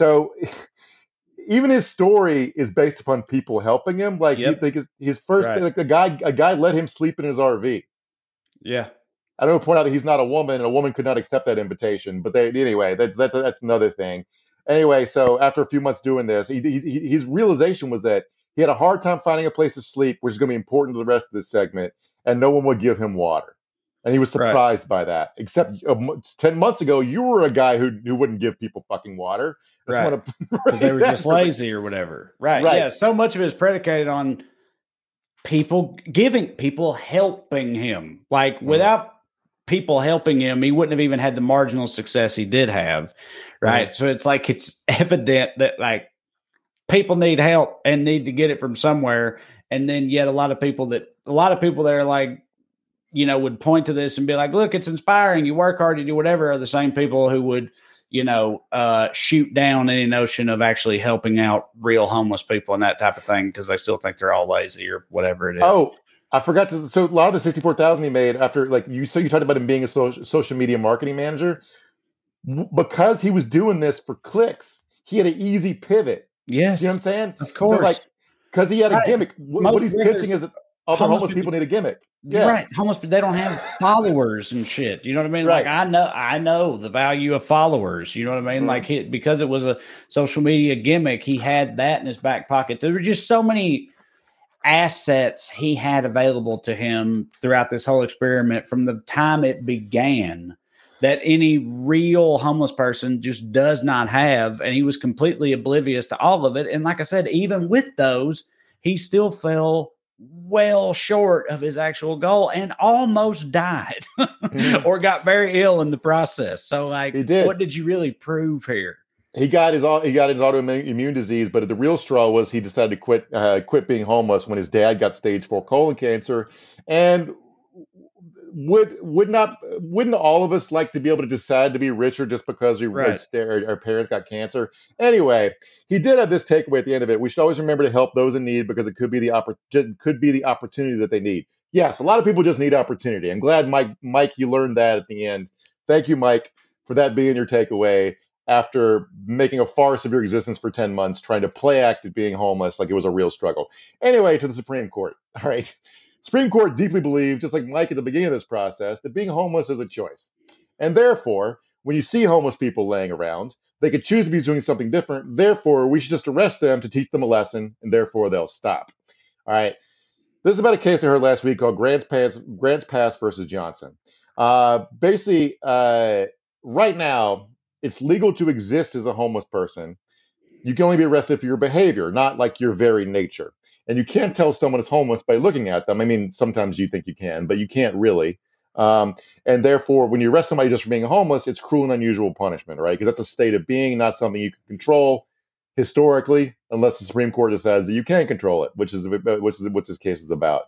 even his story is based upon people helping him. His first, right. A guy let him sleep in his RV. Yeah. I don't point out that he's not a woman, and a woman could not accept that invitation. But anyway, that's another thing. Anyway, so after a few months doing this, his realization was that he had a hard time finding a place to sleep, which is going to be important to the rest of this segment, and no one would give him water. And he was surprised by that. Except 10 months ago, you were a guy who wouldn't give people fucking water. Right. Because they were just lazy or whatever. Right. Yeah. So much of it is predicated on people helping him. Like, without people helping him, he wouldn't have even had the marginal success he did have. Right. Mm-hmm. So it's like, it's evident that, like, people need help and need to get it from somewhere. And then yet a lot of people that are like, would point to this and be like, look, it's inspiring. You work hard, you do whatever, are the same people who would, shoot down any notion of actually helping out real homeless people and that type of thing, because they still think they're all lazy or whatever it is. Oh, I forgot to. So a lot of the 64,000 he made after, like you talked about him being a social media marketing manager, because he was doing this for clicks. He had an easy pivot. Yes, you know what I'm saying? Of course, because he had a gimmick. What he's pitching is that other homeless people need a gimmick. Yeah. Right. Homeless, but they don't have followers and shit. You know what I mean? Right. Like, I know the value of followers. You know what I mean? Mm-hmm. Like, because it was a social media gimmick, he had that in his back pocket. There were just so many assets he had available to him throughout this whole experiment from the time it began that any real homeless person just does not have. And he was completely oblivious to all of it. And like I said, even with those, he still fell well short of his actual goal and almost died or got very ill in the process. So, like, what did you really prove here? He got his autoimmune disease, but the real straw was he decided to quit being homeless when his dad got stage 4 colon cancer. And wouldn't all of us like to be able to decide to be richer just because our parents got cancer? Anyway, he did have this takeaway at the end of it. We should always remember to help those in need because it could be the opportunity that they need. Yes, a lot of people just need opportunity. I'm glad, Mike, you learned that at the end. Thank you, Mike, for that being your takeaway after making a farce of your existence for 10 months, trying to play act at being homeless like it was a real struggle. Anyway, to the Supreme Court. All right. Supreme Court deeply believed, just like Mike at the beginning of this process, that being homeless is a choice. And therefore, when you see homeless people laying around, they could choose to be doing something different. Therefore, we should just arrest them to teach them a lesson, and therefore they'll stop. All right. This is about a case I heard last week called Grants Pass versus Johnson. Basically, right now, it's legal to exist as a homeless person. You can only be arrested for your behavior, not like your very nature. And you can't tell someone is homeless by looking at them. I mean, sometimes you think you can, but you can't really. And therefore, when you arrest somebody just for being homeless, it's cruel and unusual punishment, right? Because that's a state of being, not something you can control historically, unless the Supreme Court decides that you can control it, which is what this case is about.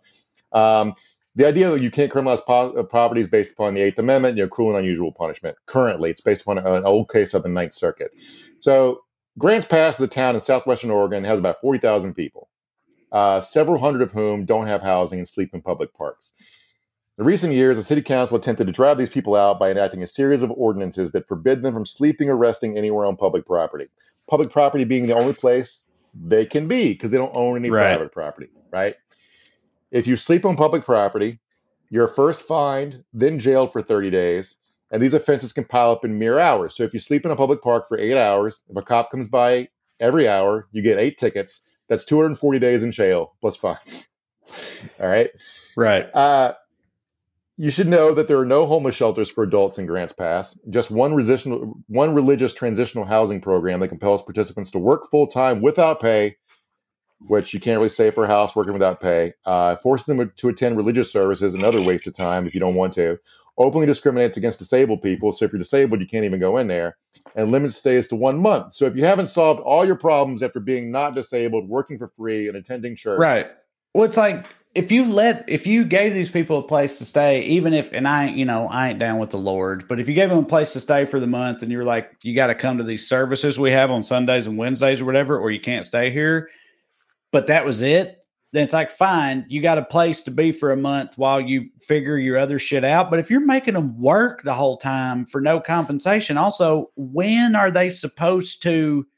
The idea that you can't criminalize poverty is based upon the Eighth Amendment, cruel and unusual punishment. Currently, it's based upon an old case of the Ninth Circuit. So Grants Pass is a town in southwestern Oregon, has about 40,000 people. Several hundred of whom don't have housing and sleep in public parks. In recent years, the city council attempted to drive these people out by enacting a series of ordinances that forbid them from sleeping or resting anywhere on public property. Public property being the only place they can be because they don't own any private property, right? If you sleep on public property, you're first fined, then jailed for 30 days, and these offenses can pile up in mere hours. So if you sleep in a public park for 8 hours, if a cop comes by every hour, you get 8 tickets. That's 240 days in jail plus fines. All right. Right. You should know that there are no homeless shelters for adults in Grants Pass, just one religious transitional housing program that compels participants to work full-time without pay, which you can't really say for a house working without pay, forcing them to attend religious services, another waste of time if you don't want to, openly discriminates against disabled people, so if you're disabled, you can't even go in there, and limits stays to 1 month. So if you haven't solved all your problems after being not disabled, working for free, and attending church. Right. Well, it's like, if you gave these people a place to stay, even if, and I ain't down with the Lord, but if you gave them a place to stay for the month and you're like, you got to come to these services we have on Sundays and Wednesdays or whatever, or you can't stay here, but that was it, then it's like, fine, you got a place to be for a month while you figure your other shit out. But if you're making them work the whole time for no compensation, also, when are they supposed to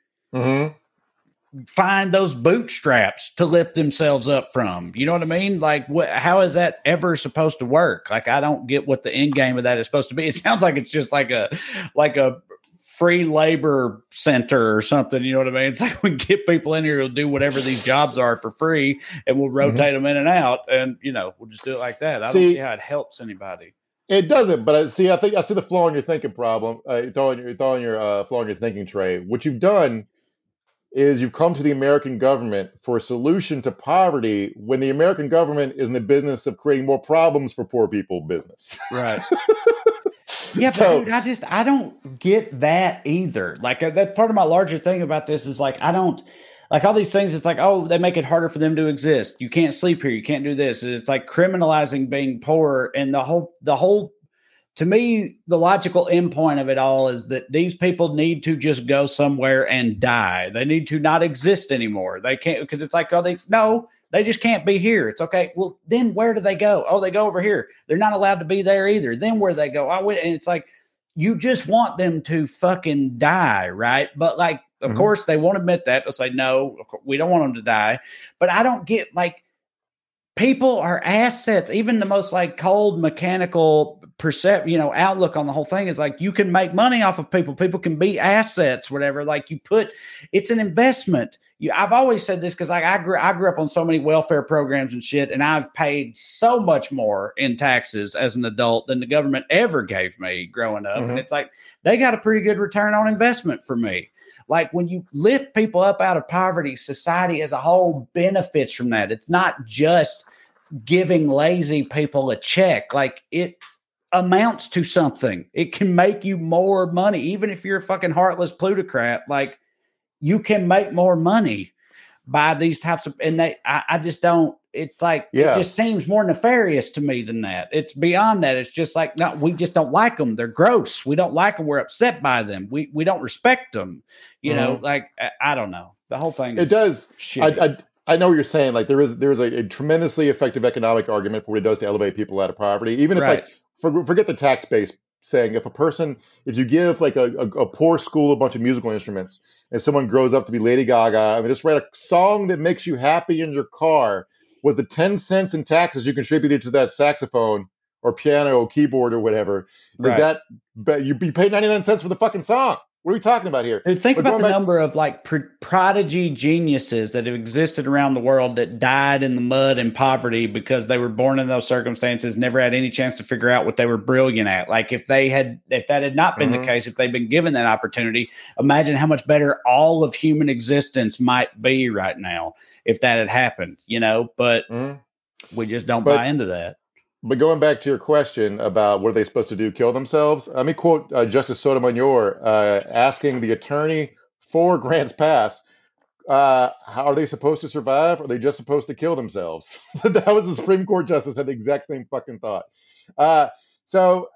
find those bootstraps to lift themselves up from? You know what I mean? Like, how is that ever supposed to work? Like, I don't get what the end game of that is supposed to be. It sounds like it's just like a free labor center or something. You know what I mean? It's like, we get people in here who'll do whatever these jobs are for free, and we'll rotate them in and out, and we'll just do it like that. I don't see how it helps anybody. It doesn't, but I see the flaw in your thinking problem. Flaw in your thinking tray. What you've done is you've come to the American government for a solution to poverty when the American government is in the business of creating more problems for poor people business. Right. Yeah, so, but dude, I don't get that either. Like, that's part of my larger thing about this is like, I don't like all these things. It's like, oh, they make it harder for them to exist. You can't sleep here. You can't do this. It's like criminalizing being poor. And the whole, to me, the logical endpoint of it all is that these people need to just go somewhere and die. They need to not exist anymore. They can't, because it's like, they just can't be here. It's okay. Well, then where do they go? Oh, they go over here. They're not allowed to be there either. Then where they go? And it's like, you just want them to fucking die, right? But like, of course, they won't admit that. They'll say, no, we don't want them to die. But I don't get, like, people are assets. Even the most like cold mechanical outlook on the whole thing is like, you can make money off of people. People can be assets, whatever. Like, it's an investment. I've always said this because I grew up on so many welfare programs and shit, and I've paid so much more in taxes as an adult than the government ever gave me growing up. And it's like, they got a pretty good return on investment for me. Like, when you lift people up out of poverty, society as a whole benefits from that. It's not just giving lazy people a check. Like, it amounts to something. It can make you more money. Even if you're a fucking heartless plutocrat, like, you can make more money by these types of, and I just don't, it's like, It just seems more nefarious to me than that. It's beyond that. It's just like, no, we just don't like them. They're gross. We don't like them. We're upset by them. We don't respect them. You know, like, I don't know. The whole thing. It does. I know what you're saying. Like, there is a tremendously effective economic argument for what it does to elevate people out of poverty. Even if forget the tax base saying, if you give like a poor school a bunch of musical instruments and someone grows up to be Lady Gaga and they just write a song that makes you happy in your car, was the 10 cents in taxes you contributed to that saxophone or piano or keyboard or whatever, is that you paid 99 cents for the fucking song? What are we talking about here? Dude, think about the number of like prodigy geniuses that have existed around the world that died in the mud and poverty because they were born in those circumstances, never had any chance to figure out what they were brilliant at. Like, if that had not been the case, if they'd been given that opportunity, imagine how much better all of human existence might be right now if that had happened, but we just don't buy into that. But going back to your question about what are they supposed to do, kill themselves? Let me quote Justice Sotomayor asking the attorney for Grants Pass, how are they supposed to survive? Or are they just supposed to kill themselves? That was the Supreme Court justice had the exact same fucking thought. So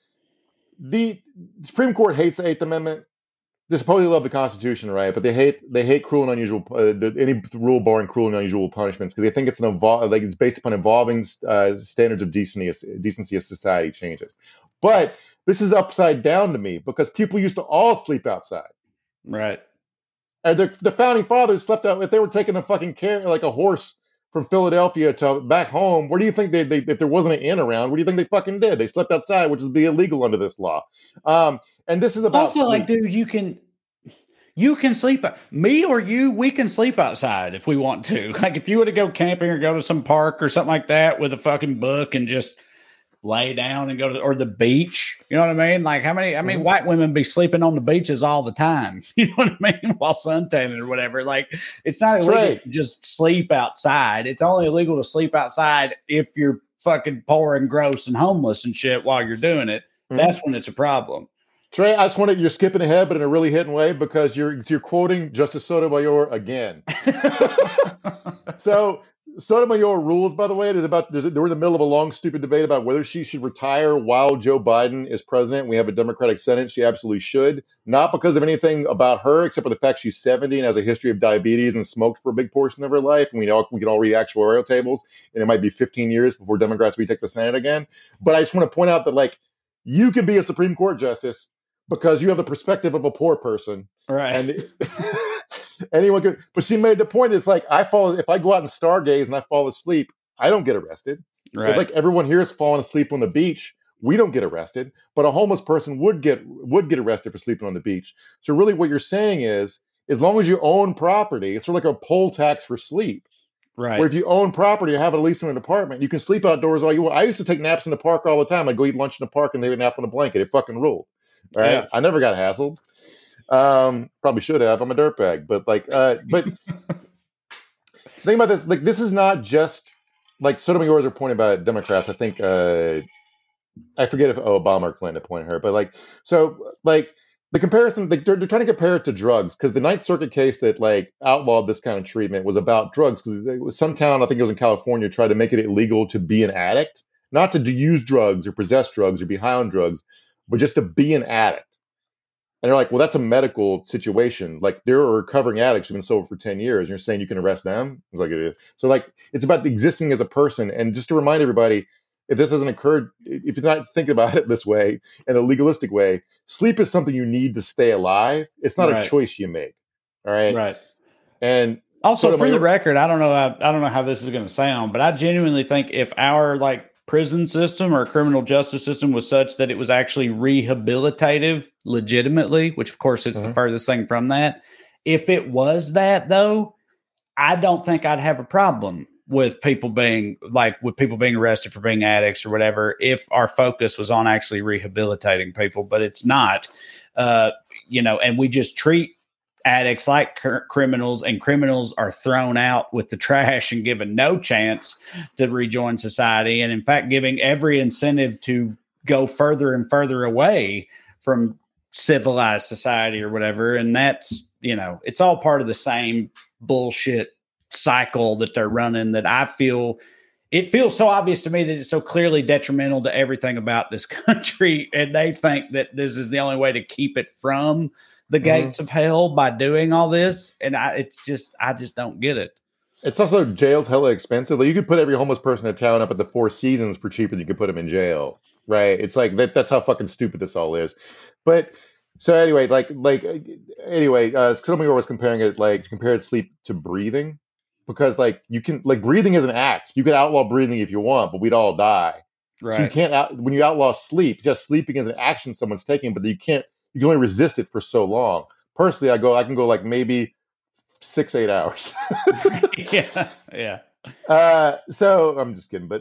the Supreme Court hates the Eighth Amendment. They supposedly love the Constitution, right? But they hate cruel and unusual any rule barring cruel and unusual punishments because they think it's based upon evolving standards of decency as society changes. But this is upside down to me because people used to all sleep outside, right? And the founding fathers slept out. If they were taking a fucking care like a horse from Philadelphia to back home, where do you think they if there wasn't an inn around? What do you think they fucking did? They slept outside, which is illegal under this law. And this is about also sleep. Like, dude, you can sleep. Me or you, we can sleep outside if we want to. Like, if you were to go camping or go to some park or something like that with a fucking book and just lay down and go to or the beach. You know what I mean? Like how many white women be sleeping on the beaches all the time? You know what I mean? While suntanning or whatever. Like it's not illegal to just sleep outside. It's only illegal to sleep outside if you're fucking poor and gross and homeless and shit while you're doing it. That's when it's a problem. Trey, I just wanted you're skipping ahead, but in a really hidden way because you're quoting Justice Sotomayor again. So Sotomayor rules, by the way, we're in the middle of a long, stupid debate about whether she should retire while Joe Biden is president. We have a Democratic Senate. She absolutely should. Not because of anything about her, except for the fact she's 70 and has a history of diabetes and smoked for a big portion of her life. And we can all read actuarial tables, and it might be 15 years before Democrats retake the Senate again. But I just want to point out that, like, you can be a Supreme Court justice because you have the perspective of a poor person. Right. And anyone could, but she made the point. It's like, if I go out and stargaze and I fall asleep, I don't get arrested. Right. But like everyone here is falling asleep on the beach. We don't get arrested, but a homeless person would get arrested for sleeping on the beach. So really what you're saying is, as long as you own property, it's sort of like a poll tax for sleep. Right. Where if you own property or have it at least in an apartment, you can sleep outdoors all you want. I used to take naps in the park all the time. I'd go eat lunch in the park and they would nap on a blanket. It fucking ruled. Right. Yeah. I never got hassled. Probably should have. I'm a dirtbag. But think about this. Like, this is not just like Sotomayor are pointing about Democrats. I think I forget if Obama or Clinton pointed her, but the comparison, they're trying to compare it to drugs because the Ninth Circuit case that like outlawed this kind of treatment was about drugs because it was some town, I think it was in California, tried to make it illegal to be an addict, not to use drugs or possess drugs or be high on drugs, but just to be an addict. And they're like, well, that's a medical situation. Like, there are recovering addicts who've been sober for 10 years. And you're saying you can arrest them? It's like, so like, it's about existing as a person. And just to remind everybody, if this hasn't occurred, if you're not thinking about it this way, in a legalistic way, sleep is something you need to stay alive. It's not a choice you make. All right. Right. And also, for the record, I don't know how this is going to sound, but I genuinely think if our like prison system or criminal justice system was such that it was actually rehabilitative legitimately, which of course it's the furthest thing from that. If it was that though, I don't think I'd have a problem with people being arrested for being addicts or whatever, if our focus was on actually rehabilitating people, but it's not, and we just treat addicts like criminals, and criminals are thrown out with the trash and given no chance to rejoin society. And in fact, giving every incentive to go further and further away from civilized society or whatever. And that's, it's all part of the same bullshit cycle that they're running, that it feels so obvious to me that it's so clearly detrimental to everything about this country. And they think that this is the only way to keep it from the gates of hell by doing all this. And I just don't get it. It's also, jail's hella expensive. Like, you could put every homeless person in town up at the Four Seasons for cheaper than you could put them in jail. Right. It's like that's how fucking stupid this all is. But so anyway, Sotomayor was compared sleep to breathing, because like you can, like, breathing is an act. You could outlaw breathing if you want, but we'd all die. Right. So you can't when you outlaw sleep, just sleeping is an action someone's taking, but you can only resist it for so long. Personally, I can go like maybe 6-8 hours. Yeah. So I'm just kidding, but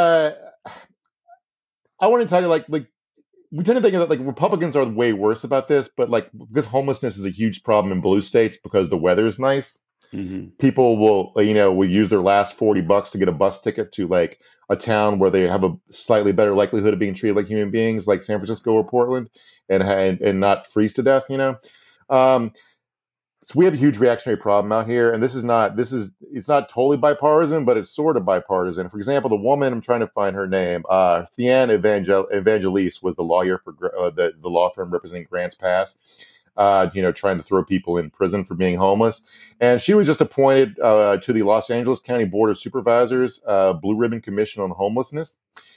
I want to tell you, like we tend to think that like Republicans are way worse about this, but like, because homelessness is a huge problem in blue states because the weather is nice. People will use their last $40 to get a bus ticket to like a town where they have a slightly better likelihood of being treated like human beings, like San Francisco or Portland, and not freeze to death. So we have a huge reactionary problem out here, and it's not totally bipartisan, but it's sort of bipartisan. For example, the woman, I'm trying to find her name, Theanne Evangeliste, was the lawyer for the law firm representing Grants Pass. Trying to throw people in prison for being homeless. And she was just appointed to the Los Angeles County Board of Supervisors, Blue Ribbon Commission on Homelessness.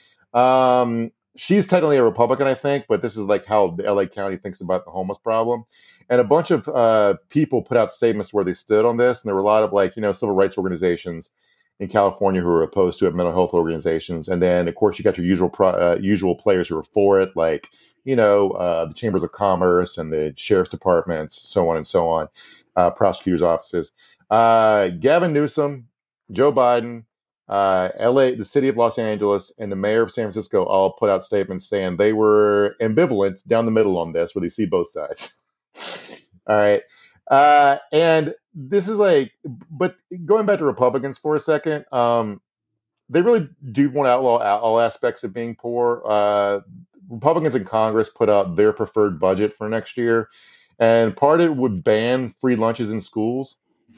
She's technically a Republican, I think, but this is like how the LA County thinks about the homeless problem. And a bunch of people put out statements where they stood on this. And there were a lot of civil rights organizations in California who are opposed to it, mental health organizations. And then, of course, you got your usual players who are for it, like, the chambers of commerce and the sheriff's departments, so on and so on, prosecutors' offices. Gavin Newsom, Joe Biden, LA, the city of Los Angeles, and the mayor of San Francisco all put out statements saying they were ambivalent down the middle on this, where they see both sides. All right. And this is but going back to Republicans for a second, they really do want to outlaw all aspects of being poor. Republicans in Congress put out their preferred budget for next year, and part of it would ban free lunches in schools.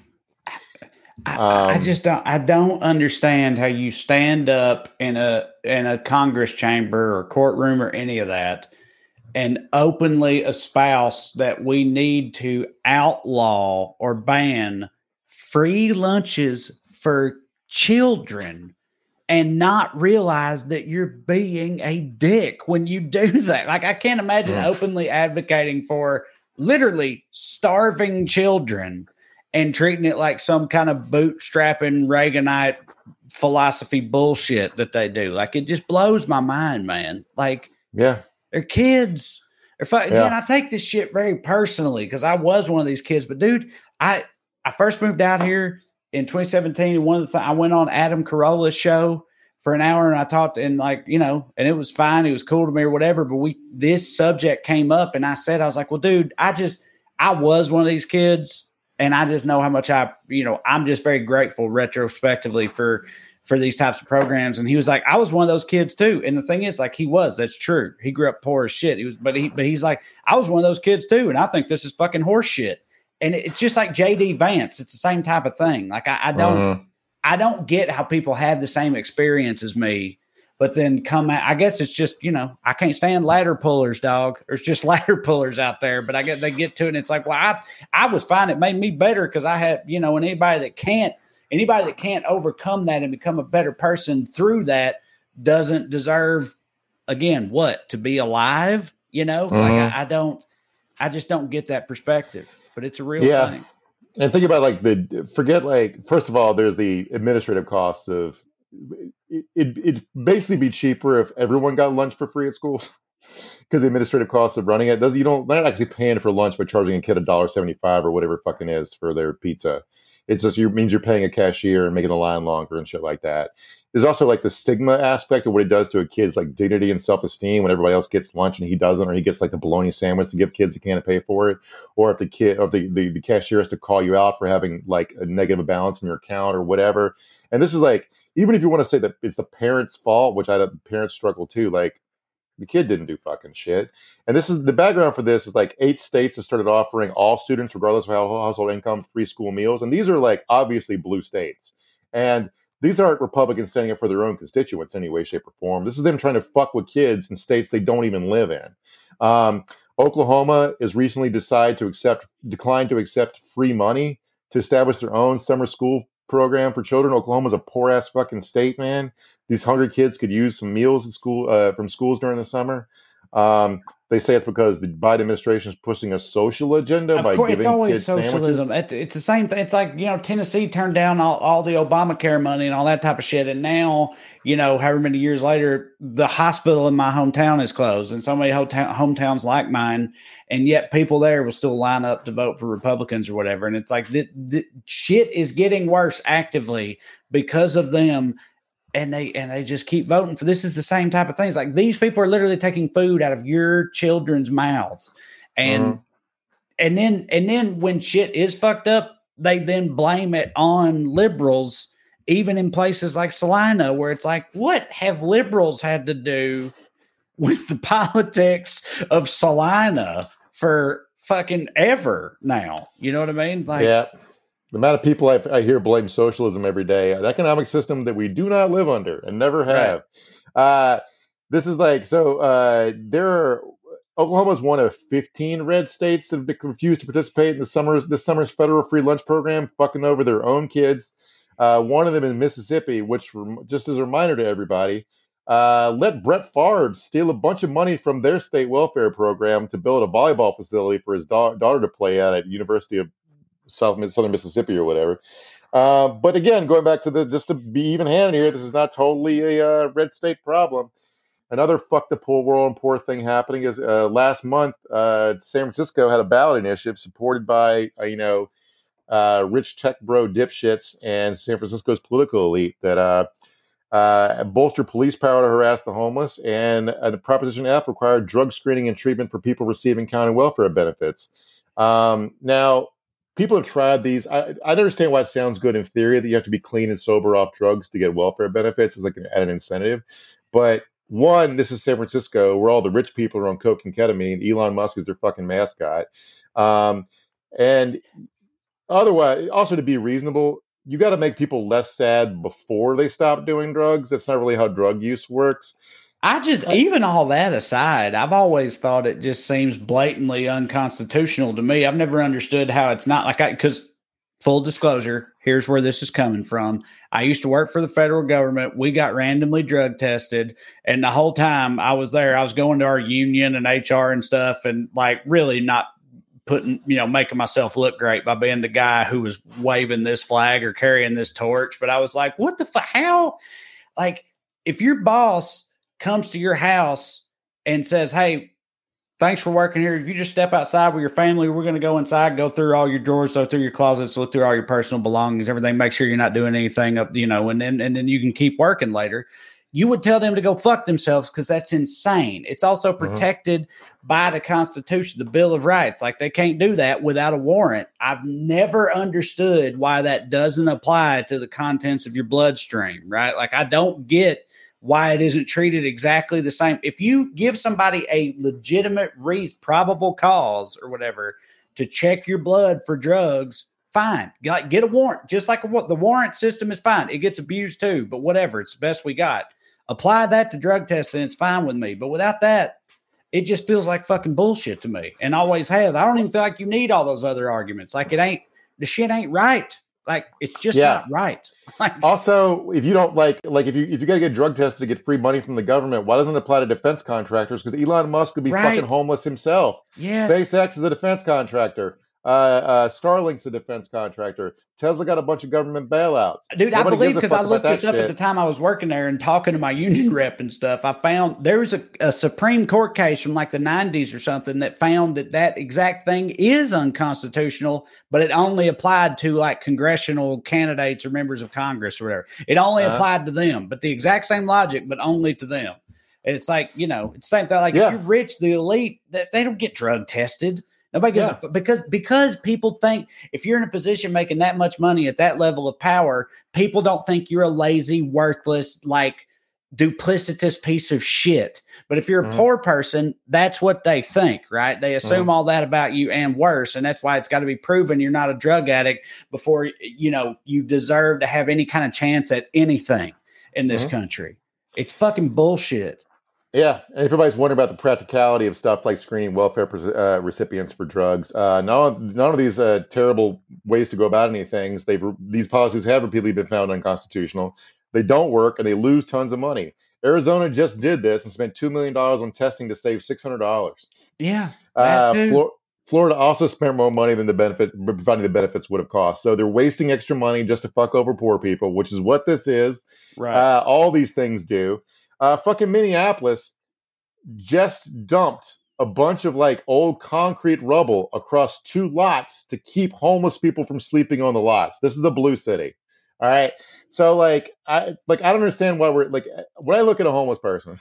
I just don't. I don't understand how you stand up in a Congress chamber or courtroom or any of that and openly espouse that we need to outlaw or ban free lunches for children and not realize that you're being a dick when you do that. Like, I can't imagine openly advocating for literally starving children and treating it like some kind of bootstrapping Reaganite philosophy bullshit that they do. Like, it just blows my mind, man. Like, yeah, they're kids. Again, I take this shit very personally because I was one of these kids. But dude, I first moved out here in 2017. And one of the I went on Adam Carolla's show for an hour and I talked and and it was fine. It was cool to me or whatever. But this subject came up and I was like, well, dude, I was one of these kids. And I just know how much I'm just very grateful retrospectively for these types of programs. And he was like, I was one of those kids too. And the thing is, like, that's true. He grew up poor as shit. But he's like, I was one of those kids too. And I think this is fucking horse shit. And it's just like JD Vance. It's the same type of thing. Like, I don't get how people had the same experience as me, but then come out. I guess it's just, I can't stand ladder pullers, dog. There's just ladder pullers out there, but I guess they get to it and it's like, well, I was fine. It made me better because I had, and anybody that can't overcome that and become a better person through that doesn't deserve, again, to be alive, Like, I just don't get that perspective, but it's a real thing. And think about first of all, there's the administrative costs of it'd basically be cheaper if everyone got lunch for free at schools because the administrative costs of running it they're not actually paying for lunch by charging a kid $1.75 or whatever fucking is for their pizza. It's just means you're paying a cashier and making the line longer and shit like that. There's also like the stigma aspect of what it does to a kid's like dignity and self-esteem when everybody else gets lunch and he doesn't, or he gets like the bologna sandwich to give kids who can't pay for it, or if the cashier has to call you out for having like a negative balance in your account or whatever. And this is like, even if you want to say that it's the parents' fault, which parents struggle too, like the kid didn't do fucking shit. And this is the background for this is like 8 states have started offering all students, regardless of household income, free school meals. And these are like obviously blue states. And these aren't Republicans standing up for their own constituents in any way, shape, or form. This is them trying to fuck with kids in states they don't even live in. Oklahoma has recently declined to accept free money to establish their own summer school program for children. Oklahoma's a poor ass fucking state, man. These hungry kids could use some meals at school from schools during the summer. They say it's because the Biden administration is pushing a social agenda by giving it's always kids socialism. sandwiches. It's the same thing. It's like, Tennessee turned down all the Obamacare money and all that type of shit. And now, however many years later, the hospital in my hometown is closed and so many hometowns like mine. And yet people there will still line up to vote for Republicans or whatever. And it's like the shit is getting worse actively because of them. And they just keep voting for this. Is the same type of things. Like, these people are literally taking food out of your children's mouths. And then when shit is fucked up, they then blame it on liberals, even in places like Salina, where it's like, what have liberals had to do with the politics of Salina for fucking ever now? You know what I mean? Like, yeah. The amount of people I hear blame socialism every day, an economic system that we do not live under and never have. Right. This is like, Oklahoma's one of 15 red states that have been refused to participate in this summer's federal free lunch program, fucking over their own kids. One of them in Mississippi, which, just as a reminder to everybody, let Brett Favre steal a bunch of money from their state welfare program to build a volleyball facility for his daughter to play at University of Southern Mississippi or whatever. But again, going back to just to be even-handed here, this is not totally a red state problem. Another fuck the poor world and poor thing happening is last month, San Francisco had a ballot initiative supported by rich tech bro dipshits and San Francisco's political elite that bolster police power to harass the homeless, and Proposition F required drug screening and treatment for people receiving county welfare benefits. Now, people have tried these. I understand why it sounds good in theory that you have to be clean and sober off drugs to get welfare benefits. It's like an incentive. But one, this is San Francisco, where all the rich people are on coke and ketamine. Elon Musk is their fucking mascot. And otherwise, also to be reasonable, you got to make people less sad before they stop doing drugs. That's not really how drug use works. Even all that aside, I've always thought it just seems blatantly unconstitutional to me. I've never understood how it's not like because full disclosure, here's where this is coming from. I used to work for the federal government. We got randomly drug tested. And the whole time I was there, I was going to our union and HR and stuff and like really not making myself look great by being the guy who was waving this flag or carrying this torch. But I was like, what the fuck? How? Like, if your boss comes to your house and says, hey, thanks for working here. If you just step outside with your family, we're going to go inside, go through all your drawers, go through your closets, look through all your personal belongings, everything, make sure you're not doing anything up, and then you can keep working later. You would tell them to go fuck themselves because that's insane. It's also protected by the Constitution, the Bill of Rights. Like they can't do that without a warrant. I've never understood why that doesn't apply to the contents of your bloodstream, right? Like I don't get why it isn't treated exactly the same. If you give somebody a legitimate probable cause or whatever to check your blood for drugs, fine. Get a warrant. Just like the warrant system is fine. It gets abused too, but whatever. It's the best we got. Apply that to drug testing. It's fine with me. But without that, it just feels like fucking bullshit to me and always has. I don't even feel like you need all those other arguments. Like the shit ain't right. Like it's just not right. Like, also, if you don't if you got to get drug tested to get free money from the government, why doesn't it apply to defense contractors? Because Elon Musk could be fucking homeless himself. Yes. SpaceX is a defense contractor. Starlink's a defense contractor. Tesla got a bunch of government bailouts. Dude, I believe because I looked this up at the time I was working there and talking to my union rep and stuff. I found there was a Supreme Court case from like the 90s or something that found that exact thing is unconstitutional, but it only applied to like congressional candidates or members of Congress or whatever. It only applied to them, but the exact same logic, but only to them. And it's like, it's the same thing. Like if you're rich, the elite, they don't get drug tested. Nobody gives because people think if you're in a position making that much money at that level of power, people don't think you're a lazy, worthless, like duplicitous piece of shit. But if you're a poor person, that's what they think, right? They assume all that about you and worse. And that's why it's got to be proven you're not a drug addict before, you deserve to have any kind of chance at anything in this country. It's fucking bullshit. Yeah, and if everybody's wondering about the practicality of stuff like screening welfare recipients for drugs, none of these terrible ways to go about anything, these policies have repeatedly been found unconstitutional. They don't work, and they lose tons of money. Arizona just did this and spent $2 million on testing to save $600. Yeah. Florida also spent more money than providing the benefits would have cost. So they're wasting extra money just to fuck over poor people, which is what this is. Right. All these things do. Fucking Minneapolis just dumped a bunch of like old concrete rubble across 2 lots to keep homeless people from sleeping on the lots. This is the blue city. All right. So I don't understand why we're like, when I look at a homeless person,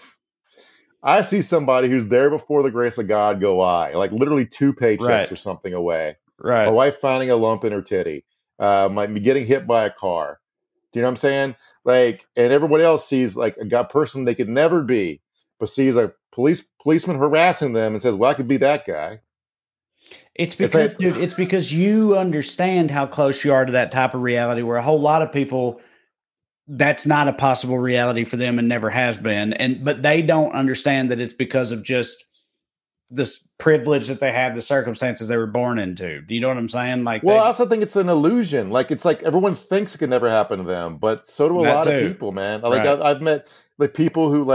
I see somebody who's there before the grace of God go by, like literally 2 paychecks or something away. Right. My wife finding a lump in her titty, might be getting hit by a car. Do you know what I'm saying? Like, and everybody else sees like a person they could never be, but sees a policeman harassing them and says, well, I could be that guy. It's because you understand how close you are to that type of reality where a whole lot of people, that's not a possible reality for them and never has been. But they don't understand that it's because of just this privilege that they have, the circumstances they were born into. Do you know what I'm saying? Like, I also think it's an illusion. Like, it's like everyone thinks it could never happen to them, but so do a lot of people, man. Like, right. I've met like people who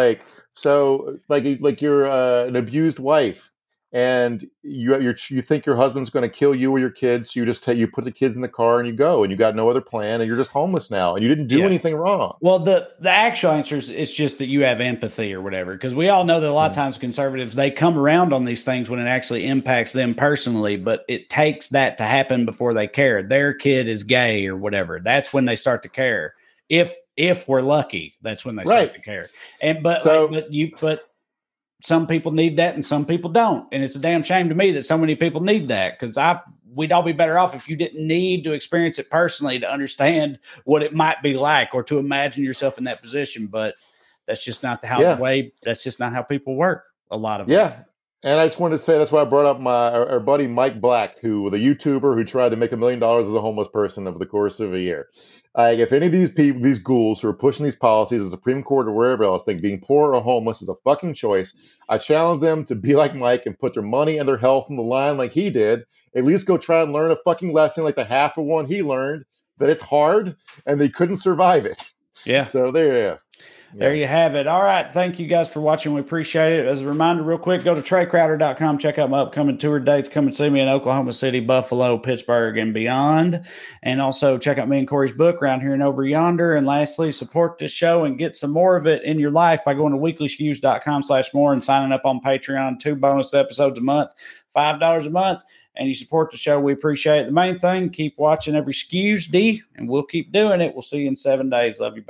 like you're an abused wife, and you think your husband's going to kill you or your kids. So you put the kids in the car and you go, and you got no other plan, and you're just homeless now, and you didn't do anything wrong. Well, the actual answer is it's just that you have empathy or whatever, because we all know that a lot of times conservatives, they come around on these things when it actually impacts them personally, but it takes that to happen before they care. Their kid is gay or whatever. That's when they start to care. If If we're lucky, that's when they start to care. And but some people need that and some people don't. And it's a damn shame to me that so many people need that, because we'd all be better off if you didn't need to experience it personally to understand what it might be like or to imagine yourself in that position. But that's just not that's just not how people work. A lot of them. Yeah. And I just wanted to say, that's why I brought up our buddy Mike Black, the YouTuber who tried to make $1 million as a homeless person over the course of a year. If any of these people, these ghouls who are pushing these policies, the Supreme Court or wherever else, think being poor or homeless is a fucking choice, I challenge them to be like Mike and put their money and their health on the line like he did. At least go try and learn a fucking lesson like the half of one he learned, that it's hard and they couldn't survive it. Yeah. So there you have it. All right. Thank you guys for watching. We appreciate it. As a reminder, real quick, go to TreyCrowder.com. Check out my upcoming tour dates. Come and see me in Oklahoma City, Buffalo, Pittsburgh, and beyond. And also check out me and Corey's book, Around Here and Over Yonder. And lastly, support this show and get some more of it in your life by going to weeklyskews.com/more and signing up on Patreon. 2 bonus episodes a month, $5 a month. And you support the show. We appreciate it. The main thing, keep watching every Skews, D, and we'll keep doing it. We'll see you in 7 days. Love you. Bye.